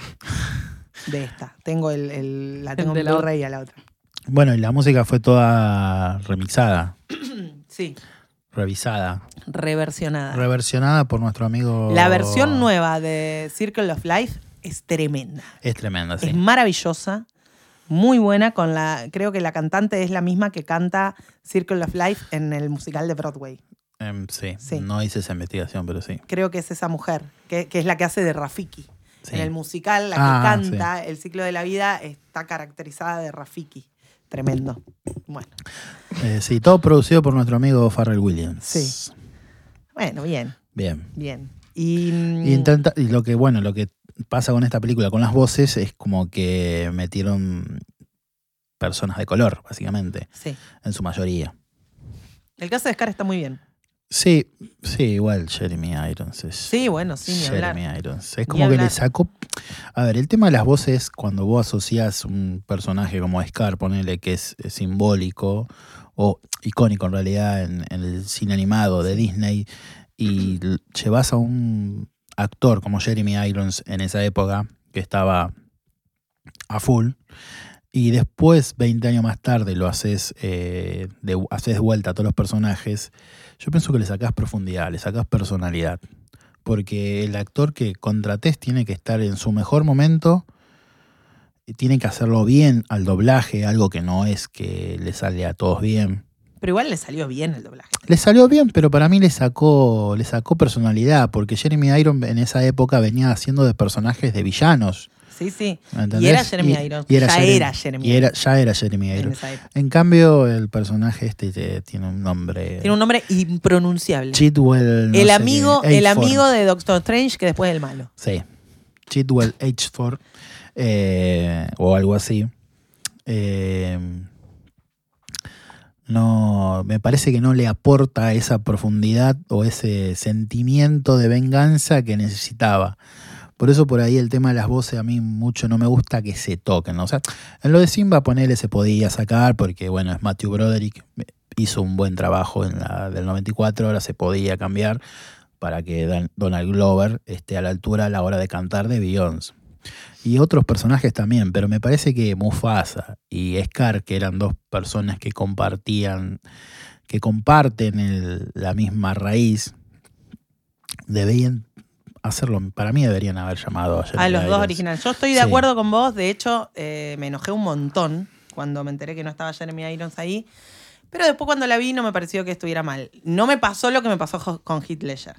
de esta. Tengo la tengo de en la Blu-ray a la otra. Bueno, y la música fue toda remixada, Sí, revisada, reversionada. reversionada por nuestro amigo. La versión nueva de Circle of Life es tremenda. Es tremenda, sí. Es maravillosa, muy buena, creo que la cantante es la misma que canta Circle of Life en el musical de Broadway. Sí, Sí. no hice esa investigación, pero sí. Creo que es esa mujer, que es la que hace de Rafiki. Sí. En el musical, la que canta El ciclo de la vida está caracterizada de Rafiki. Tremendo. Bueno, Sí, todo producido por nuestro amigo Pharrell Williams. Sí. Bueno, bien, Bien. bien. Y lo que pasa con esta película, con las voces, es como que metieron personas de color, básicamente, Sí. en su mayoría. El caso de Scar está muy bien. Sí, igual Jeremy Irons es. Sí, bueno, sí, ni hablar. Jeremy Irons. Es Ni como que le hablar. sacó. A ver, el tema de las voces, cuando vos asociás un personaje como Scar, ponele que es simbólico o icónico en realidad en el cine animado de Disney, y llevas a un actor como Jeremy Irons en esa época, que estaba a full, y después, 20 años más tarde, lo haces haces de vuelta a todos los personajes, yo pienso que le sacás profundidad, le sacás personalidad. Porque el actor que contratés tiene que estar en su mejor momento, y tiene que hacerlo bien al doblaje, algo que no es que le sale a todos bien. Pero igual le salió bien el doblaje. Le salió bien, pero para mí le sacó personalidad, porque Jeremy Irons en esa época venía haciendo de personajes de villanos. Sí, sí. ¿Me entendés? Y era Jeremy Irons. Ya era Jeremy Irons. Ya era Jeremy En Irons. esa época. En cambio, el personaje tiene un nombre. Tiene un nombre impronunciable. Chitwell. no el sé amigo, qué, el H4. amigo de Doctor Strange, que después es el malo. Sí. Chitwell H4. O algo así. No, me parece que no le aporta esa profundidad o ese sentimiento de venganza que necesitaba. Por eso por ahí el tema de las voces a mí mucho no me gusta que se toquen, ¿no? O sea, en lo de Simba ponele se podía sacar porque, bueno, es Matthew Broderick, hizo un buen trabajo en la del 94, ahora se podía cambiar para que Donald Glover esté a la altura a la hora de cantar de Beyoncé. Y otros personajes también, pero me parece que Mufasa y Scar, que eran dos personas que comparten la misma raíz, debían hacerlo. Para mí deberían haber llamado a Jeremy A los dos Irons. originales. Yo estoy de Sí. acuerdo con vos. De hecho, me enojé un montón cuando me enteré que no estaba Jeremy Irons ahí. Pero después cuando la vi no me pareció que estuviera mal. No me pasó lo que me pasó con Heath Ledger.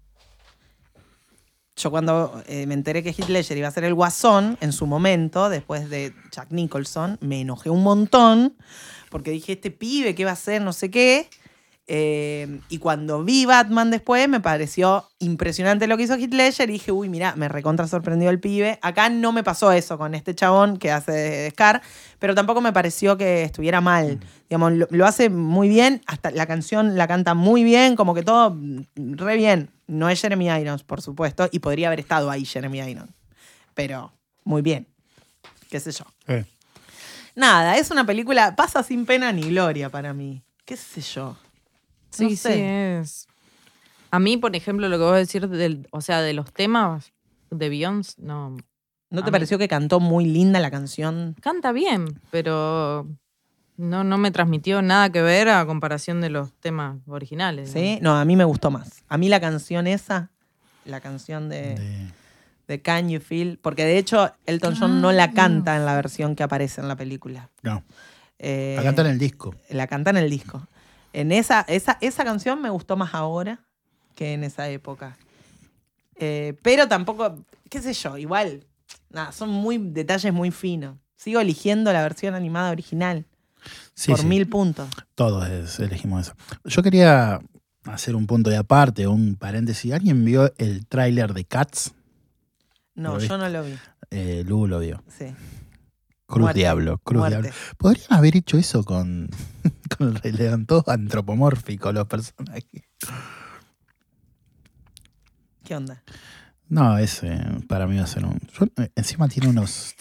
Yo cuando me enteré que Heath Ledger iba a ser el Guasón en su momento, después de Jack Nicholson, me enojé un montón porque dije, este pibe, ¿qué va a hacer? No sé qué. Y cuando vi Batman después, me pareció impresionante lo que hizo Heath Ledger y dije, uy, mirá, me recontra sorprendió el pibe. Acá no me pasó eso con este chabón que hace de Scar, pero tampoco me pareció que estuviera mal. Digamos, lo hace muy bien, hasta la canción la canta muy bien, como que todo re bien. No es Jeremy Irons, por supuesto, y podría haber estado ahí Jeremy Irons, pero muy bien, qué sé yo. Nada, es una película, pasa sin pena ni gloria para mí, qué sé yo. Sí, No sí, sé. es. A mí, por ejemplo, lo que vos decís de los temas de Beyoncé, no. ¿No A te mí- pareció que cantó muy linda la canción? Canta bien, pero no me transmitió nada que ver a comparación de los temas originales. ¿Sí? No, a mí me gustó más. A mí la canción esa, la canción de Can You Feel, porque de hecho Elton John no la canta en la versión que aparece en la película. No, Eh, la cantan en el disco. La canta en el disco. En esa canción me gustó más ahora que en esa época. Pero tampoco, qué sé yo, igual, nada, son detalles muy finos. Sigo eligiendo la versión animada original Sí, por sí. 1000 puntos. Todos elegimos eso. Yo quería hacer un punto de aparte, un paréntesis. ¿Alguien vio el tráiler de Cats? No, ¿Lo yo no lo vi. Lu lo vio. Sí. Cruz Muerte, Diablo, Cruz muerte. Diablo. Podrían haber hecho eso con el Rey León, todos antropomórficos los personajes. ¿Qué onda? No, ese para mí va a ser un. Encima tiene unos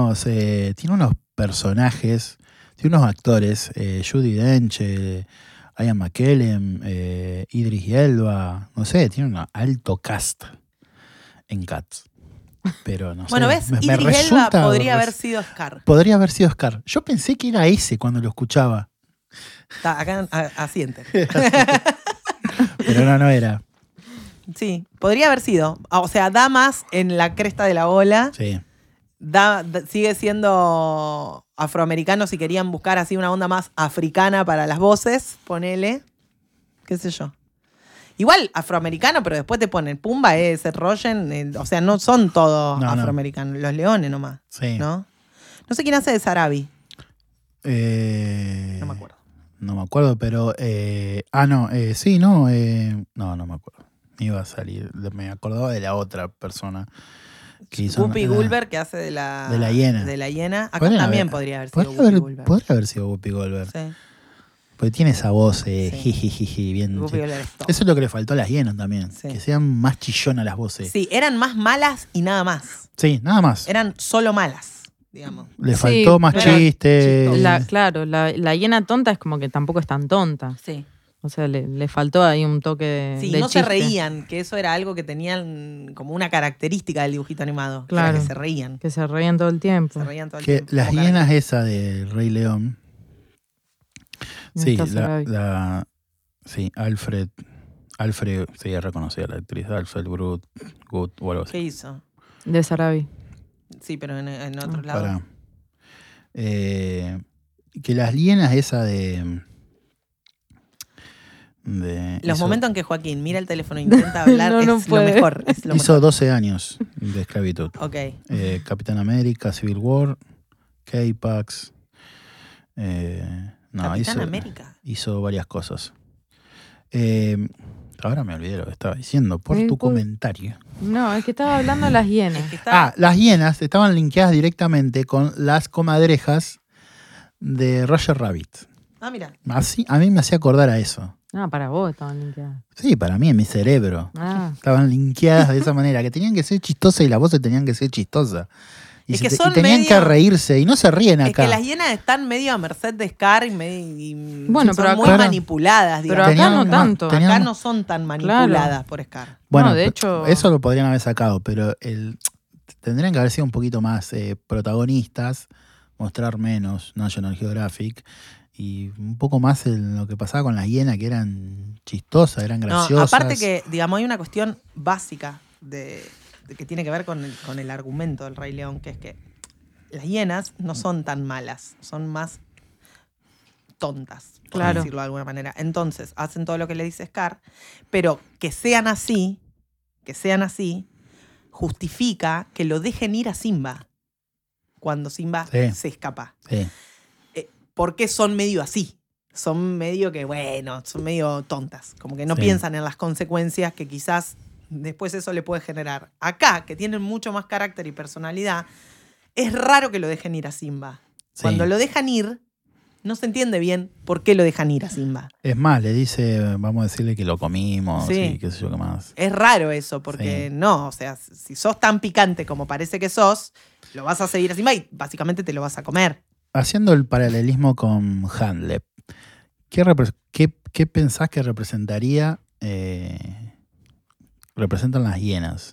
personajes, tiene unos actores, Judi Dench, Ian McKellen, Idris Elba, no sé, tiene un alto cast en Cats. Pero no Bueno, sé. ¿ves? me Idris Elba resulta- podría haber sido Scar. Podría haber sido Scar. Yo pensé que era ese cuando lo escuchaba. Está acá asiente. Pero no era. Sí, podría haber sido. O sea, da más en la cresta de la ola. Sí. Sigue siendo afroamericano si querían buscar así una onda más africana para las voces, ponele. Qué sé yo. Igual afroamericano, pero después te ponen Pumba, Seth Rogen. O sea, no son todos No. afroamericanos. Los leones nomás. Sí. ¿No? No sé quién hace de Sarabi. No No me acuerdo. No me acuerdo, pero. Sí, no. No me acuerdo. Me iba a salir. Me acordaba de la otra persona que hizo. Whoopi Goldberg, que hace de la hiena. De la hiena. Acá Podría también haber- podría haber sido Podría Whoopi haber, Goldberg. podría haber sido Whoopi Goldberg. Sí. Porque tiene esa voz Sí. jijijiji, bien. Whoopi Goldberg es top. Eso es lo que le faltó a las hienas también. Sí. Que sean más chillonas las voces. Sí, eran más malas y nada más. Sí, nada más. Eran solo malas, digamos. Le Sí, faltó más pero- chistes. Claro, la hiena tonta es como que tampoco es tan tonta. Sí. O sea, le faltó ahí un toque de. Sí, de no se chiste. reían, que eso era algo que tenían como una característica del dibujito animado. que era Claro. que se reían. Que se reían todo el tiempo. Se reían todo el Que tiempo. las como hienas cara- esa del Rey León. No Sí, está Sarabi. sí, Alfred, sí, reconocida la actriz, Alfred Good o algo así. ¿Qué hizo? De Sarabi. Sí, pero en otro lado. Para, que las hienas esa de Los hizo, momentos en que Joaquín mira el teléfono e intenta hablar No, no es lo puede. mejor. Es lo hizo mejor. 12 años de esclavitud. Ok. Capitán América, Civil War, K-Pax. Capitán América. Hizo varias cosas. Ahora me olvidé lo que estaba diciendo por Sí, tu pues. comentario. No, es que estaba hablando de las Es hienas. que está- Las hienas estaban linkeadas directamente con las comadrejas de Roger Rabbit. mira. Así, a mí me hacía acordar a eso. Ah, para vos estaban limpiadas. Sí, para mí, en mi cerebro. Ah, Estaban linkeadas de esa manera, que tenían que ser chistosas y las voces tenían que ser chistosas. Y, Es que son y tenían medio- que reírse y no se ríen Es acá. que las hienas están medio a merced de Scar y Bueno, son pero muy acá- manipuladas, pero digamos. acá Tenían no una- tanto. tenían- Acá no son tan manipuladas por Scar. Bueno, No, de hecho- eso lo podrían haber sacado, pero tendrían que haber sido un poquito más protagonistas, mostrar menos National Geographic y un poco más en lo que pasaba con las hienas, que eran chistosas, eran No, graciosas. aparte que, digamos, hay una cuestión básica que tiene que ver con el argumento del Rey León, que es que las hienas no son tan malas, son más tontas, por Claro. decirlo de alguna manera. Entonces, hacen todo lo que le dice Scar, pero que sean así, justifica que lo dejen ir a Simba cuando Simba Sí. se escapa. Sí. Porque son medio así. Son medio que, bueno, son medio tontas. Como que no Sí. piensan en las consecuencias que quizás después eso le puede generar. Acá, que tienen mucho más carácter y personalidad, es raro que lo dejen ir a Simba. Sí. Cuando lo dejan ir, no se entiende bien por qué lo dejan ir a Simba. Es más, le dice, vamos a decirle que lo comimos Sí. y qué sé yo qué más. Es raro eso, porque Sí. no, o sea, si sos tan picante como parece que sos, lo vas a seguir a Simba y básicamente te lo vas a comer. Haciendo el paralelismo con Hamlet, ¿qué pensás que representaría, representan las hienas?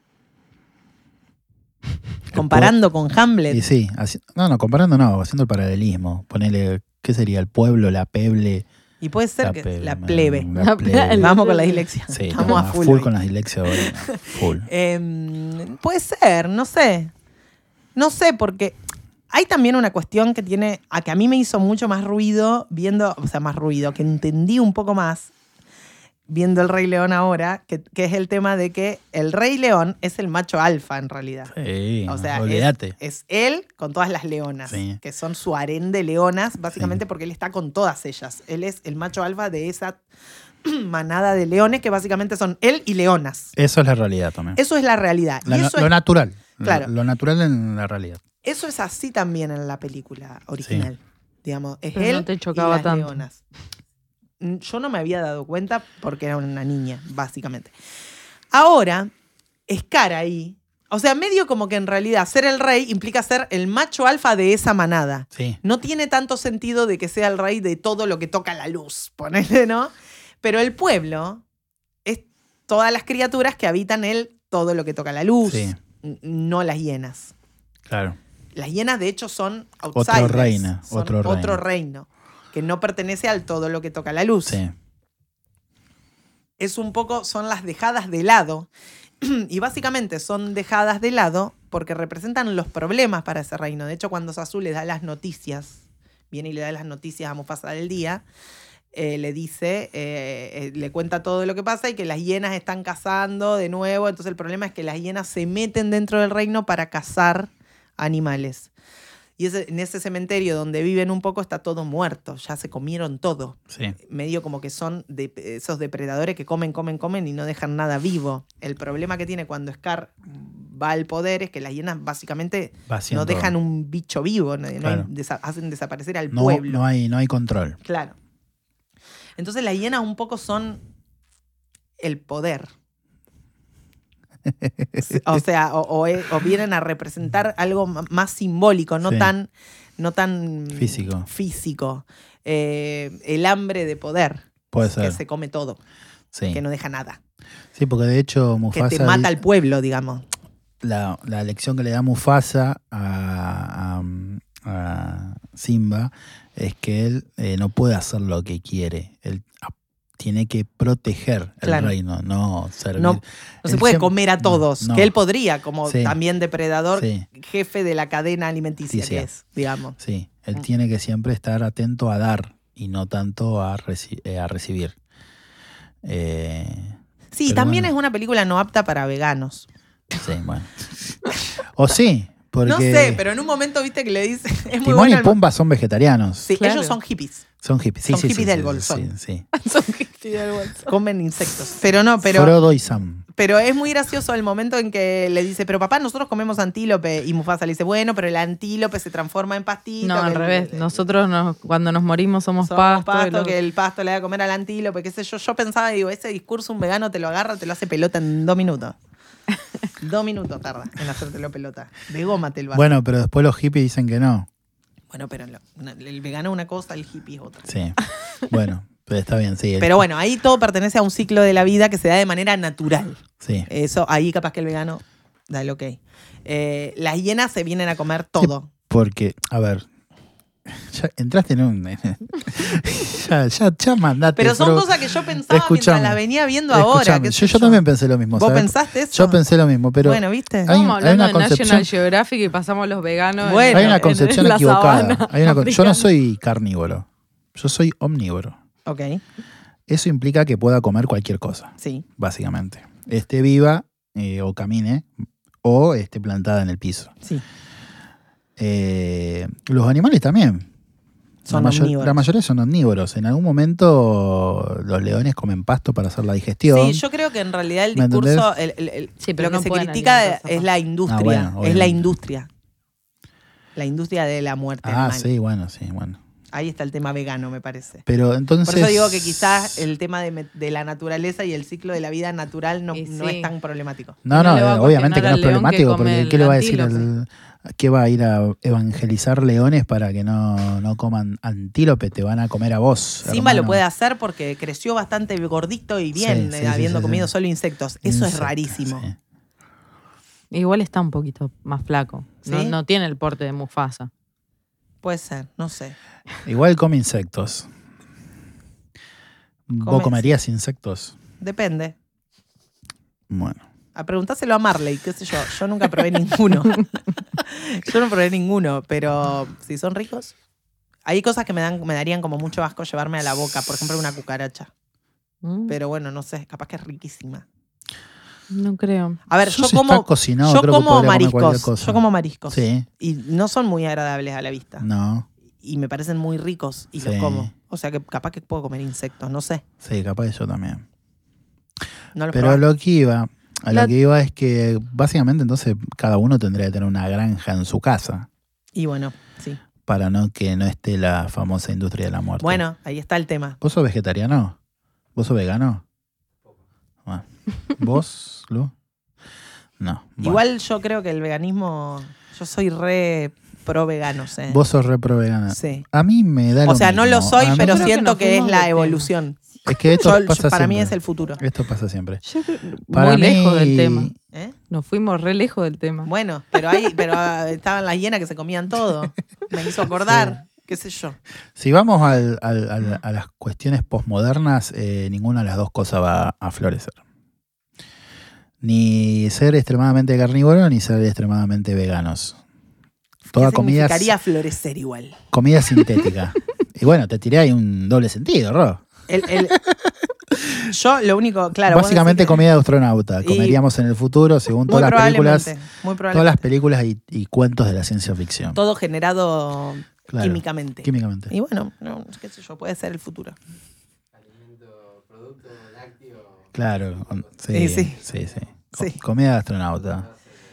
Comparando con Hamlet. Y sí, comparando no, haciendo el paralelismo. Ponele, ¿qué sería? El pueblo, la peble. Y puede ser que pe- la plebe. La plebe. Vamos con la dislexia. Sí, Estamos a full. hoy. con las dislexias hoy. Full. Puede ser, no sé. No sé, porque hay también una cuestión que tiene, a que a mí me hizo mucho más ruido viendo, o sea, más ruido, que entendí un poco más viendo El Rey León ahora, que es el tema de que el Rey León es el macho alfa en realidad. Sí, O sea, olvídate. es él con todas las leonas, Sí. que son su harén de leonas, básicamente porque él está con todas ellas. Él es el macho alfa de esa manada de leones que básicamente son él y leonas. Eso es la realidad también. Eso es la realidad. Y eso, Lo natural. Claro. Lo natural en la realidad. eso es así también en la película original. Digamos, es Pero él no te y chocaba las tanto. leonas. Yo no me había dado cuenta porque era una niña, básicamente. Ahora, Scar ahí, o sea, medio como que en realidad ser el rey implica ser el macho alfa de esa manada. Sí. No tiene tanto sentido de que sea el rey de todo lo que toca la luz, ponele, ¿no? Pero el pueblo es todas las criaturas que habitan todo lo que toca la luz, Sí. no las hienas. Claro. Las hienas, de hecho, son outsiders. Son otro reino. Que no pertenece al todo lo que toca la luz. Sí. Es un poco, son las dejadas de lado. Y básicamente son dejadas de lado porque representan los problemas para ese reino. De hecho, cuando Zazu le da las noticias, viene y le da las noticias a Mufasa del día, le dice, le cuenta todo lo que pasa y que las hienas están cazando de nuevo. Entonces el problema es que las hienas se meten dentro del reino para cazar animales. Y en ese cementerio donde viven un poco está todo muerto, ya se comieron todo. Sí. Medio como que son esos depredadores que comen y no dejan nada vivo. El problema que tiene cuando Scar va al poder es que las hienas básicamente Va haciendo- no dejan un bicho vivo, Claro. hacen desaparecer al No, pueblo. no hay control. Claro. Entonces las hienas un poco son el poder. O sea, o vienen a representar algo más simbólico, no Sí. tan Físico. El hambre de poder, Puede que ser. se come todo, Sí. que no deja nada, Sí, porque de hecho que Mufasa te mata al pueblo, digamos. la lección que le da Mufasa a Simba es que él no puede hacer lo que quiere. Él tiene que proteger Claro. el reino, no servir. No se Él puede siempre- comer a todos, no. que él podría, como Sí. también depredador, Sí. jefe de la cadena alimenticia Sí, que sí. es, digamos. Sí, él tiene que siempre estar atento a dar y no tanto a recibir. Sí, Pero también bueno. es una película no apta para veganos. Sí, bueno. O sí, porque No sé, pero en un momento viste que le dice. Es muy Timón bueno y el- Pumba son vegetarianos. Sí, Claro. ellos son hippies. Son hippies. Sí, Son sí, hippies sí, del sí, bolsón. Sí, Comen insectos. Pero no, Frodo y Sam. pero es muy gracioso el momento en que le dice, pero papá, nosotros comemos antílope. Y Mufasa le dice, bueno, pero el antílope se transforma en pastito. No, al que revés. Nosotros cuando nos morimos somos somos pasto. que el pasto le da a comer al antílope, qué sé yo. Yo pensaba, digo, ese discurso un vegano te lo agarra, te lo hace pelota en 2 minutos. 2 minutos tarda en hacértelo pelota. De goma te lo hace. Bueno, pero después los hippies dicen que no. Bueno, pero el vegano es una cosa, el hippie es otra. Sí. Bueno, pero está bien, sí. Pero bueno, ahí todo pertenece a un ciclo de la vida que se da de manera natural. Sí. Eso, ahí capaz que el vegano da el ok. Las hienas se vienen a comer todo. Porque, a ver, Ya entraste en un... ya mandate. Pero son cosas que yo pensaba Escuchame, mientras las venía viendo ahora. Escuchame, qué sé yo también pensé lo mismo. ¿Vos ¿sabes? pensaste eso? Yo pensé lo mismo, pero Bueno, ¿viste? hay Estamos hablando una de concepción... National Geographic y pasamos a los veganos. Bueno, Hay una en concepción la equivocada. sabana Yo no africana. soy carnívoro. Yo soy omnívoro. Ok, Eso implica que pueda comer cualquier cosa, sí. básicamente. Esté viva o camine o esté plantada en el piso. Sí. Los animales también. Son La mayoría son omnívoros. En algún momento los leones comen pasto para hacer la digestión. Sí, yo creo que en realidad el ¿Me discurso, Sí, pero lo que no se pueden critica alimentarse es la industria. bueno, es la obviamente. industria. La industria de la muerte animal. Sí, bueno. Ahí está el tema vegano, me parece. Pero entonces... Por eso digo que quizás el tema de la naturaleza y el ciclo de la vida natural no, Y no sí. es tan problemático. No, No le va a obviamente que no cuestionar es al león que problemático, come porque el ¿qué le va a decir antílope? ¿qué va a ir a evangelizar leones para que no coman antílope? Te van a comer a vos. Simba hermano. lo puede hacer porque creció bastante gordito y bien, Sí, sí, habiendo sí, comido sí. solo insectos. Eso es Insectos, rarísimo. sí. Igual está un poquito más flaco. No, ¿Sí? no tiene el porte de Mufasa. Puede ser, no sé. Igual come insectos. ¿Vos Come- comerías insectos? Depende. Bueno. A preguntárselo a Marley, qué sé yo. Yo nunca probé ninguno. Yo no probé ninguno, pero si son ricos. Hay cosas que me darían como mucho asco llevarme a la boca. Por ejemplo, una cucaracha. Pero bueno, no sé, capaz que es riquísima. No creo. A ver, Yo yo si como, está cocinado, yo creo que como podría comer cualquier mariscos. cosa. Yo como mariscos. Sí, Y no son muy agradables a la vista. no, Y me parecen muy ricos y los Sí. como. O sea que capaz que puedo comer insectos, no sé. sí, capaz yo también. No los Pero probé. lo que iba, a La- lo que iba es que básicamente entonces cada uno tendría que tener una granja en su casa Y bueno, sí. para que no esté la famosa industria de la muerte. Bueno, ahí está el tema. ¿Vos sos vegetariano? ¿Vos sos vegano? Bueno. ¿Vos, Lu? No. Bueno. Igual yo creo que el veganismo, yo soy re pro veganos. Vos sos repro vegana. Sí. A mí me da O sea, no lo mismo. soy, A mí- pero creo que siento nos que es fuimos la de tema. evolución. Es que esto pasa Para mí siempre. es el futuro. Esto pasa siempre. Yo creo- Para muy mí- lejos del tema. ¿Eh? Nos fuimos re lejos del tema. Bueno, pero estaban las hienas que se comían todo. Me hizo acordar, qué sé yo. Si vamos a las cuestiones posmodernas, ninguna de las dos cosas va a florecer. Ni ser extremadamente carnívoro, ni ser extremadamente veganos. Toda ¿Qué comida, significaría florecer igual? comida sintética. Y bueno, te tiré ahí un doble sentido, Ro. Yo lo único, claro. vos Básicamente decís que- comida de astronauta. Y- Comeríamos en el futuro, según Muy todas las películas. probablemente. Muy Todas las probablemente. películas y cuentos de la ciencia ficción. Todo generado Claro, químicamente. Químicamente. Y bueno, no, qué sé yo, puede ser el futuro. Alimento, producto lácteo. Claro. Sí, Sí. sí. Sí. Comida de astronauta.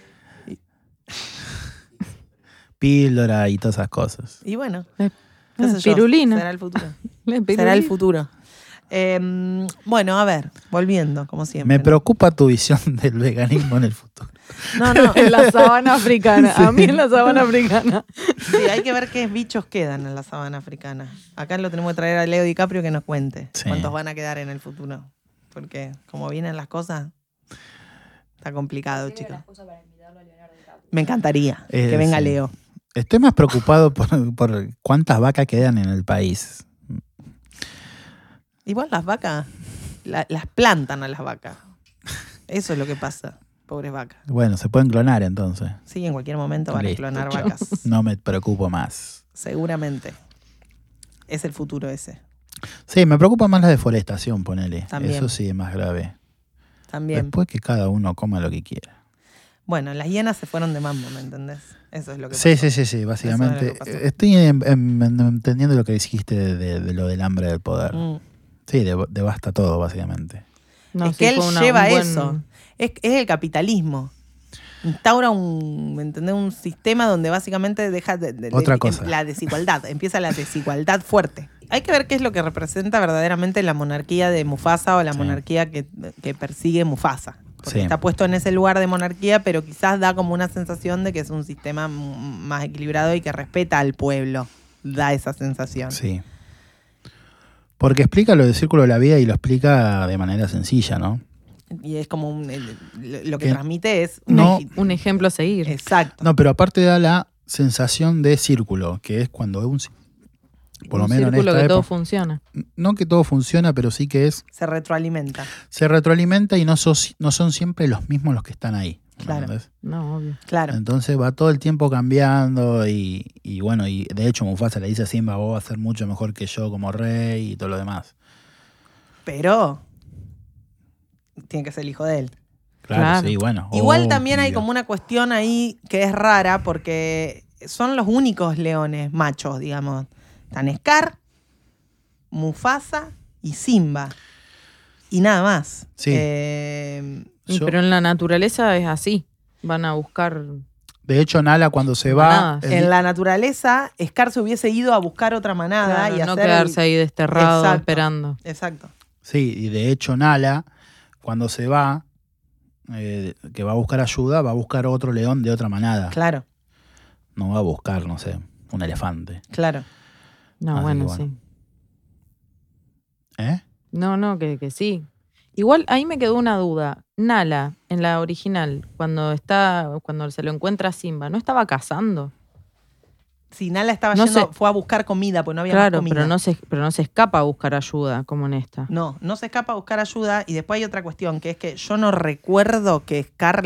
Píldora y todas esas cosas. Y bueno, Eh, qué sé yo, Pirulina. será el futuro. La Será pirulina. el futuro. Bueno, a ver, volviendo, como siempre. Me preocupa tu visión del veganismo en el futuro. No, no, En la sabana africana. A mí en la sabana africana. sí, hay que ver qué bichos quedan en la sabana africana. Acá lo tenemos que traer a Leo DiCaprio que nos cuente Sí. cuántos van a quedar en el futuro. Porque como vienen las cosas, está complicado, chicos. Me encantaría que venga sí. Leo. Estoy más preocupado por cuántas vacas quedan en el país. Igual las vacas, las plantan a las vacas. Eso es lo que pasa, pobres vacas. Bueno, se pueden clonar entonces. Sí, en cualquier momento van Listo, a clonar chao. vacas. No me preocupo más. Seguramente. Es el futuro ese. Sí, me preocupa más la deforestación, ponele. También. Eso sí es más grave. También. Después que cada uno coma lo que quiera. Bueno, las hienas se fueron de mambo, ¿me entendés? Eso es lo que Sí, pasó. sí, básicamente. Eso es lo que pasó. Estoy entendiendo lo que dijiste de lo del hambre del poder. Mm. Sí, devasta todo, básicamente. No, es sí, que él fue lleva un buen- eso. Es el capitalismo. Instaura ¿me entendés? Un sistema donde básicamente deja Otra cosa. la desigualdad. Empieza la desigualdad fuerte. Hay que ver qué es lo que representa verdaderamente la monarquía de Mufasa o la Sí. monarquía que persigue Mufasa. Porque Sí. está puesto en ese lugar de monarquía, pero quizás da como una sensación de que es un sistema más equilibrado y que respeta al pueblo. Da esa sensación. Sí. Porque explica lo del círculo de la vida y lo explica de manera sencilla, ¿no? Y es como lo que Que- transmite es No. Un ejemplo a seguir. exacto. No, pero aparte da la sensación de círculo, que es cuando Por lo Un menos en círculo esta que todo época. funciona. No que todo funciona, pero sí que Se retroalimenta. se retroalimenta y no son siempre los mismos los que están ahí. Claro. ¿Entendés? No, obvio. Claro. Entonces va todo el tiempo cambiando y bueno, y de hecho Mufasa le dice a Simba, vos vas a ser mucho mejor que yo como rey y todo lo demás. Pero tiene que ser el hijo de él. Claro. Sí, bueno. Igual también hay obvio. como una cuestión ahí que es rara porque son los únicos leones machos, digamos. Están Scar, Mufasa y Simba. Y nada más. Sí. Yo- Pero en la naturaleza es así. Van a buscar. De hecho, Nala cuando se va... Manadas. En la naturaleza, Scar se hubiese ido a buscar otra manada Claro, y no hacer quedarse ahí desterrado Exacto. esperando. Exacto. Sí, y de hecho Nala, cuando se va, que va a buscar ayuda, va a buscar otro león de otra manada. Claro, No va a buscar, no sé, un elefante. claro. No, Así bueno, que bueno. sí. ¿Eh? No, que sí. Igual ahí me quedó una duda. Nala, en la original, cuando se lo encuentra a Simba, ¿no estaba cazando? Si Nala estaba No yendo, sé. fue a buscar comida, pues no había más Claro, comida. pero no se escapa a buscar ayuda, como en esta. No se escapa a buscar ayuda. Y después hay otra cuestión, que es que yo no recuerdo que Scar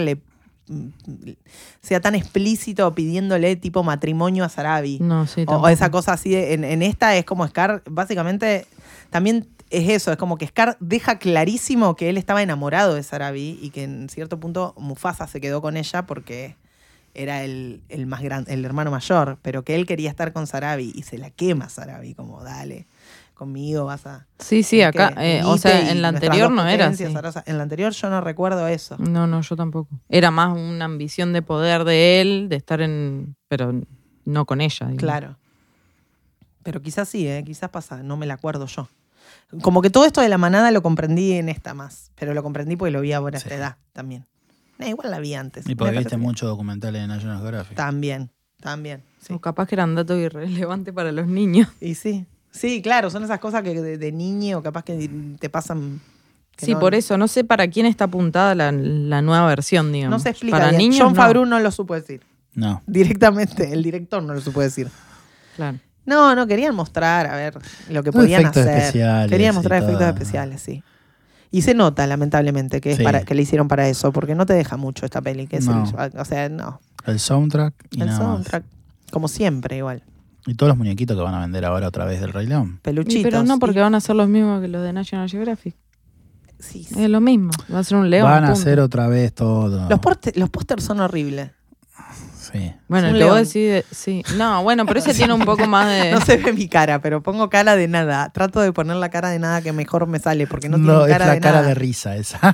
sea tan explícito pidiéndole tipo matrimonio a Sarabi. No, sí, O tampoco. esa cosa así, en esta es como Scar, básicamente, también es eso, es como que Scar deja clarísimo que él estaba enamorado de Sarabi y que en cierto punto Mufasa se quedó con ella porque era el más grande, el hermano mayor, pero que él quería estar con Sarabi y se la quema Sarabi, como dale, conmigo vas a... Sí, acá, o sea, en la anterior no era así. En la anterior yo no recuerdo eso. No, yo tampoco. Era más una ambición de poder de él, de estar pero no con ella. digamos. Claro. Pero quizás sí, quizás pasa, no me la acuerdo yo. Como que todo esto de la manada lo comprendí en esta más, pero lo comprendí porque lo vi ahora a esta edad también. Igual la vi antes. Y porque Me viste parece muchos documentales de National Geographic. También, sí. O capaz que eran datos irrelevantes para los niños. Y sí, claro, son esas cosas que de niño capaz que te pasan. que Sí, no- por eso. No sé para quién está apuntada la nueva versión, digamos. No se explica Para bien. niños, John no. Favreau no lo supo decir. No. Directamente, el director no lo supo decir. Claro. No, querían mostrar, a ver, lo que Todo podían efectos hacer. especiales Querían y mostrar efectos todo. especiales, sí. Y se nota, lamentablemente, que es Sí. que le hicieron para eso, porque no te deja mucho esta peli. Que es No. o sea, no. El soundtrack y El nada soundtrack, como siempre, igual. más. Y todos los muñequitos que van a vender ahora otra vez del Rey León. Peluchitos. Pero no, porque y- van a ser los mismos que los de National Geographic. sí. Es lo mismo. Va a ser un león. Van a punto. hacer otra vez todo. Los pósters son horribles. Sí. Bueno, Es un el que vos león. decís, sí. No, bueno, pero ese tiene un poco más de... No se ve mi cara, pero pongo cara de nada. Trato de poner la cara de nada que mejor me sale, porque no tiene es cara la de cara nada. de risa esa.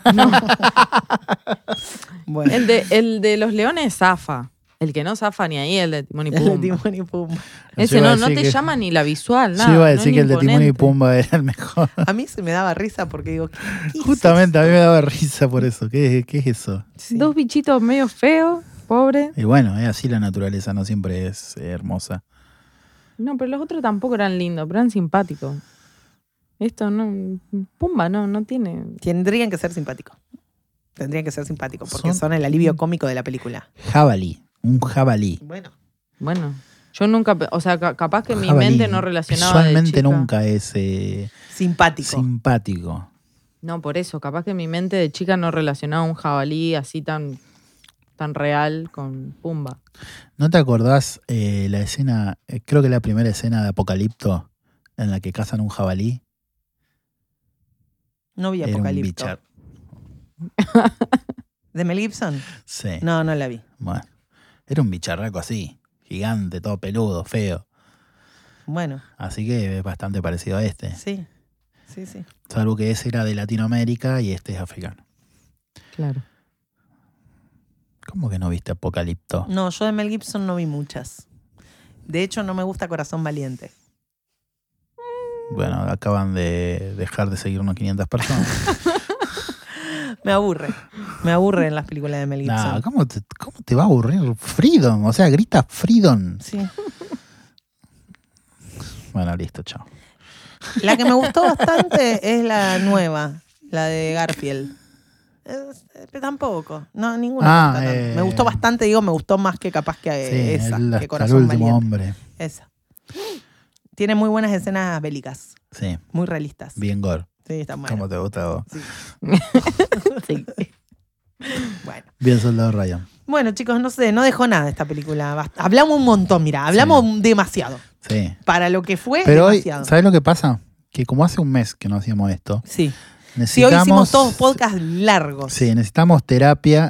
Bueno, El de los leones zafa. El que no zafa ni ahí, el de Timón y el de Pumba. Timón y Pumba. Ese Yo iba a no decir te que- llama ni la visual, nada. Yo iba a no decir es que el de Timón y imponente. Pumba era el mejor. A mí se me daba risa porque digo, ¿qué es Justamente a mí me daba risa por eso. ¿Qué es eso? eso? Sí. Dos bichitos medio feos, pobres. Y bueno, es así la naturaleza, no siempre es hermosa. No, pero los otros tampoco eran lindos, pero eran simpáticos. Esto no... Pumba no tiene... Tendrían que ser simpáticos. Tendrían que ser simpáticos porque son el alivio cómico de la película. Jabalí, un jabalí. Bueno. Bueno, yo nunca... O sea, capaz que mi Jabalí, mente no relacionaba de visualmente chica. nunca es Simpático. simpático. No, por eso. Capaz que mi mente de chica no relacionaba un jabalí así tan real con Pumba. ¿No te acordás la escena, creo que la primera escena de Apocalipto, en la que cazan un jabalí? No vi Era un Apocalipto. bichar. ¿De Mel Gibson? Sí. No la vi. Bueno, era un bicharraco así, gigante, todo peludo, feo. Bueno, Así que es bastante parecido a este. sí. Salvo que ese era de Latinoamérica y este es africano. Claro. ¿Cómo que no viste Apocalipto? No, yo de Mel Gibson no vi muchas. De hecho, no me gusta Corazón Valiente. Bueno, acaban de dejar de seguirnos 500 personas. Me aburre en las películas de Mel Gibson. Nah, ¿cómo te va a aburrir Freedom? O sea, grita Freedom. Sí. Bueno, listo, chao. La que me gustó bastante es la nueva, la de Garfield. Tampoco, no, ninguna. me gusta tanto. Me gustó bastante, me gustó más que capaz que Sí, esa, el que hasta el Corazón último Valiente. hombre. Esa. Tiene muy buenas escenas bélicas, Sí, muy realistas. bien gore. Sí, están buenas. ¿Cómo te gusta a vos? Sí. Sí. Bueno. Bien, Soldado Ryan. Bueno, chicos, no sé, no dejó nada esta película. Hablamos un montón, mira, hablamos demasiado. Sí. Para lo que fue, Pero hoy, demasiado. ¿sabes lo que pasa? Que como hace un mes que no hacíamos esto, Sí. necesitamos... Sí, hoy hicimos todos podcasts largos. Sí, necesitamos terapia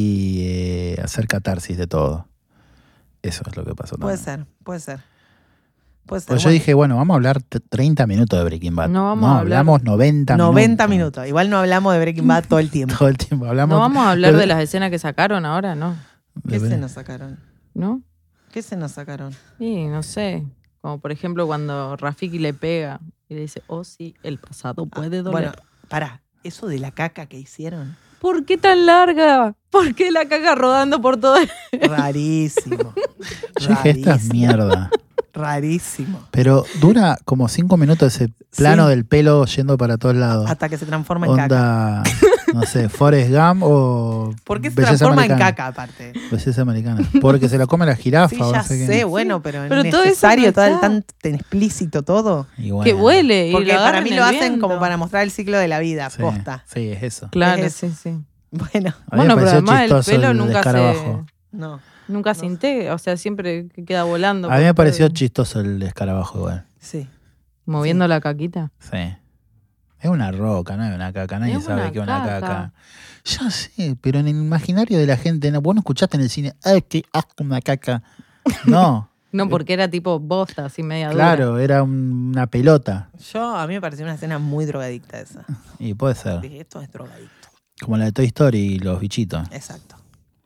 y hacer catarsis de todo. Eso es lo que pasó Puede también. ser, puede ser. Puede ser. Pues yo dije, bueno, vamos a hablar 30 minutos de Breaking Bad. No vamos a hablar- hablamos 90 minutos. 90 minutos. Igual no hablamos de Breaking Bad todo el tiempo. Todo el tiempo hablamos. No vamos a hablar de las escenas que sacaron ahora, ¿no? ¿Qué se nos sacaron? ¿No? ¿Qué se nos sacaron? Sí, no sé. Como por ejemplo cuando Rafiki le pega y le dice, oh sí, el pasado puede doler. Bueno, pará, eso de la caca que hicieron. ¿Por qué tan larga? ¿Por qué la caga rodando por todo el... Rarísimo. Yo dije, esta es mierda. Rarísimo. Pero dura como 5 minutos ese plano Sí. del pelo yendo para todos lados. Hasta que se transforma en caca. Onda, no sé, Forrest Gump o ¿Por qué se Belleza transforma en Americana. caca aparte? Belleza americana. Porque se la come la jirafa. Sí, o ya no sé qué. sé, bueno, pero, Pero es todo eso necesario, no todo el está. tan explícito todo. Y bueno, Que huele. y Porque lo para agarra mí en lo el hacen viento. como para mostrar el ciclo de la vida, Sí, posta. sí, es eso. Claro, Es sí, sí. Bueno, A mí me Bueno, pero pareció además el chistoso pelo el nunca escarabajo. no. Nunca se integra, o sea, siempre queda volando. A mí me por pareció todo. chistoso el escarabajo igual. Sí. Moviendo la caquita. Sí. Es una roca, no es una caca. Nadie Es sabe una que es una caca. caca. Ya sé, pero en el imaginario de la gente, ¿no? Vos no escuchaste en el cine, ¡ay, qué asco una caca! No, No, porque era tipo bosta, así media dura. claro, era una pelota. A mí me pareció una escena muy drogadicta esa. Y puede ser. Dije, esto es drogadicto. Como la de Toy Story y los bichitos. Exacto.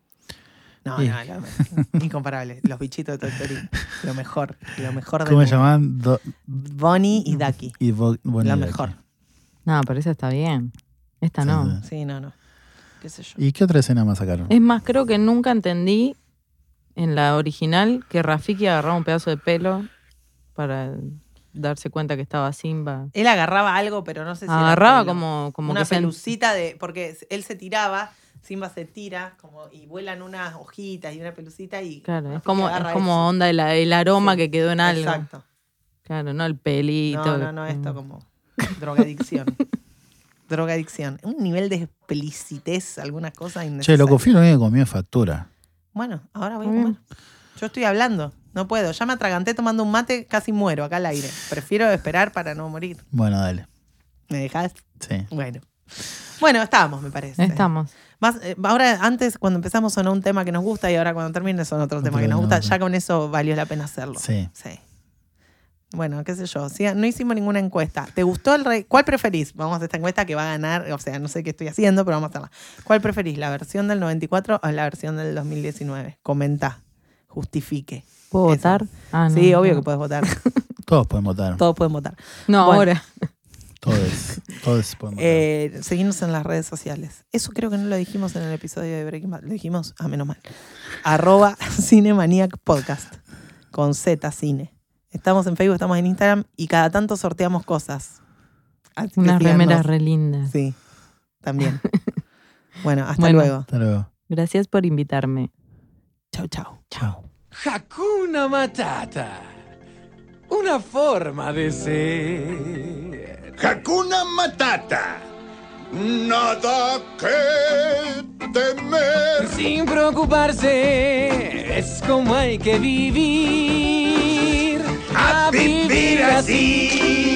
No, Sí. incomparable. Los bichitos de Toy Story. Lo mejor del ¿Cómo se mundo. llamaban? Bonnie y Ducky. Y Bonnie La y mejor. Ducky. No, pero esa está bien. Esta Sí, no. sí. Sí, no. Qué sé yo. ¿Y qué otra escena más sacaron? Es más, creo que nunca entendí en la original que Rafiki agarraba un pedazo de pelo para darse cuenta que estaba Simba. Él agarraba algo, pero no sé si Agarraba era pelo. como una que se... pelucita de. Porque él se tiraba, Simba se tira y vuelan unas hojitas y una pelucita y. Claro, es Rafiki como agarra eso. onda el aroma Sí, que quedó en algo. Exacto. Claro, no el pelito. No, esto como drogadicción. Drogadicción. Un nivel de explicitez, algunas cosas Che, innecesarias. lo confío, lo único que comió es factura. Bueno, ahora voy a Muy comer. Yo estoy hablando, no puedo. Ya me atraganté tomando un mate, casi muero acá al aire. Prefiero esperar para no morir. Bueno, dale. ¿Me dejás? Sí. Bueno, estábamos, me parece. Estamos. Ahora, antes, cuando empezamos, sonó un tema que nos gusta y ahora cuando termine son otro tema que nos gusta. Ya con eso valió la pena hacerlo. Sí. Bueno, qué sé yo. Sí, no hicimos ninguna encuesta. ¿Te gustó el rey? ¿Cuál preferís? Vamos a hacer esta encuesta que va a ganar. O sea, no sé qué estoy haciendo, pero vamos a hacerla. ¿Cuál preferís? ¿La versión del 94 o la versión del 2019? Comenta. Justifique. ¿Puedo Eso. votar? Ah, no, Sí, obvio no. que puedes votar. Todos pueden votar. Todos pueden votar. No, Bueno. ahora. Todos pueden votar. Seguirnos en las redes sociales. Eso creo que no lo dijimos en el episodio de Breaking Bad. Lo dijimos, menos mal. @Cinemaniac Podcast. Con Z, cine. Estamos en Facebook, estamos en Instagram y cada tanto sorteamos cosas. Así que Unas síganos. remeras re lindas. Sí, también. Bueno, hasta Bueno. luego. Hasta luego. Gracias por invitarme. Chau, chau. Chao. Hakuna Matata. Una forma de ser. Hakuna Matata. Nada que temer. Sin preocuparse, es como hay que vivir. A vivir así.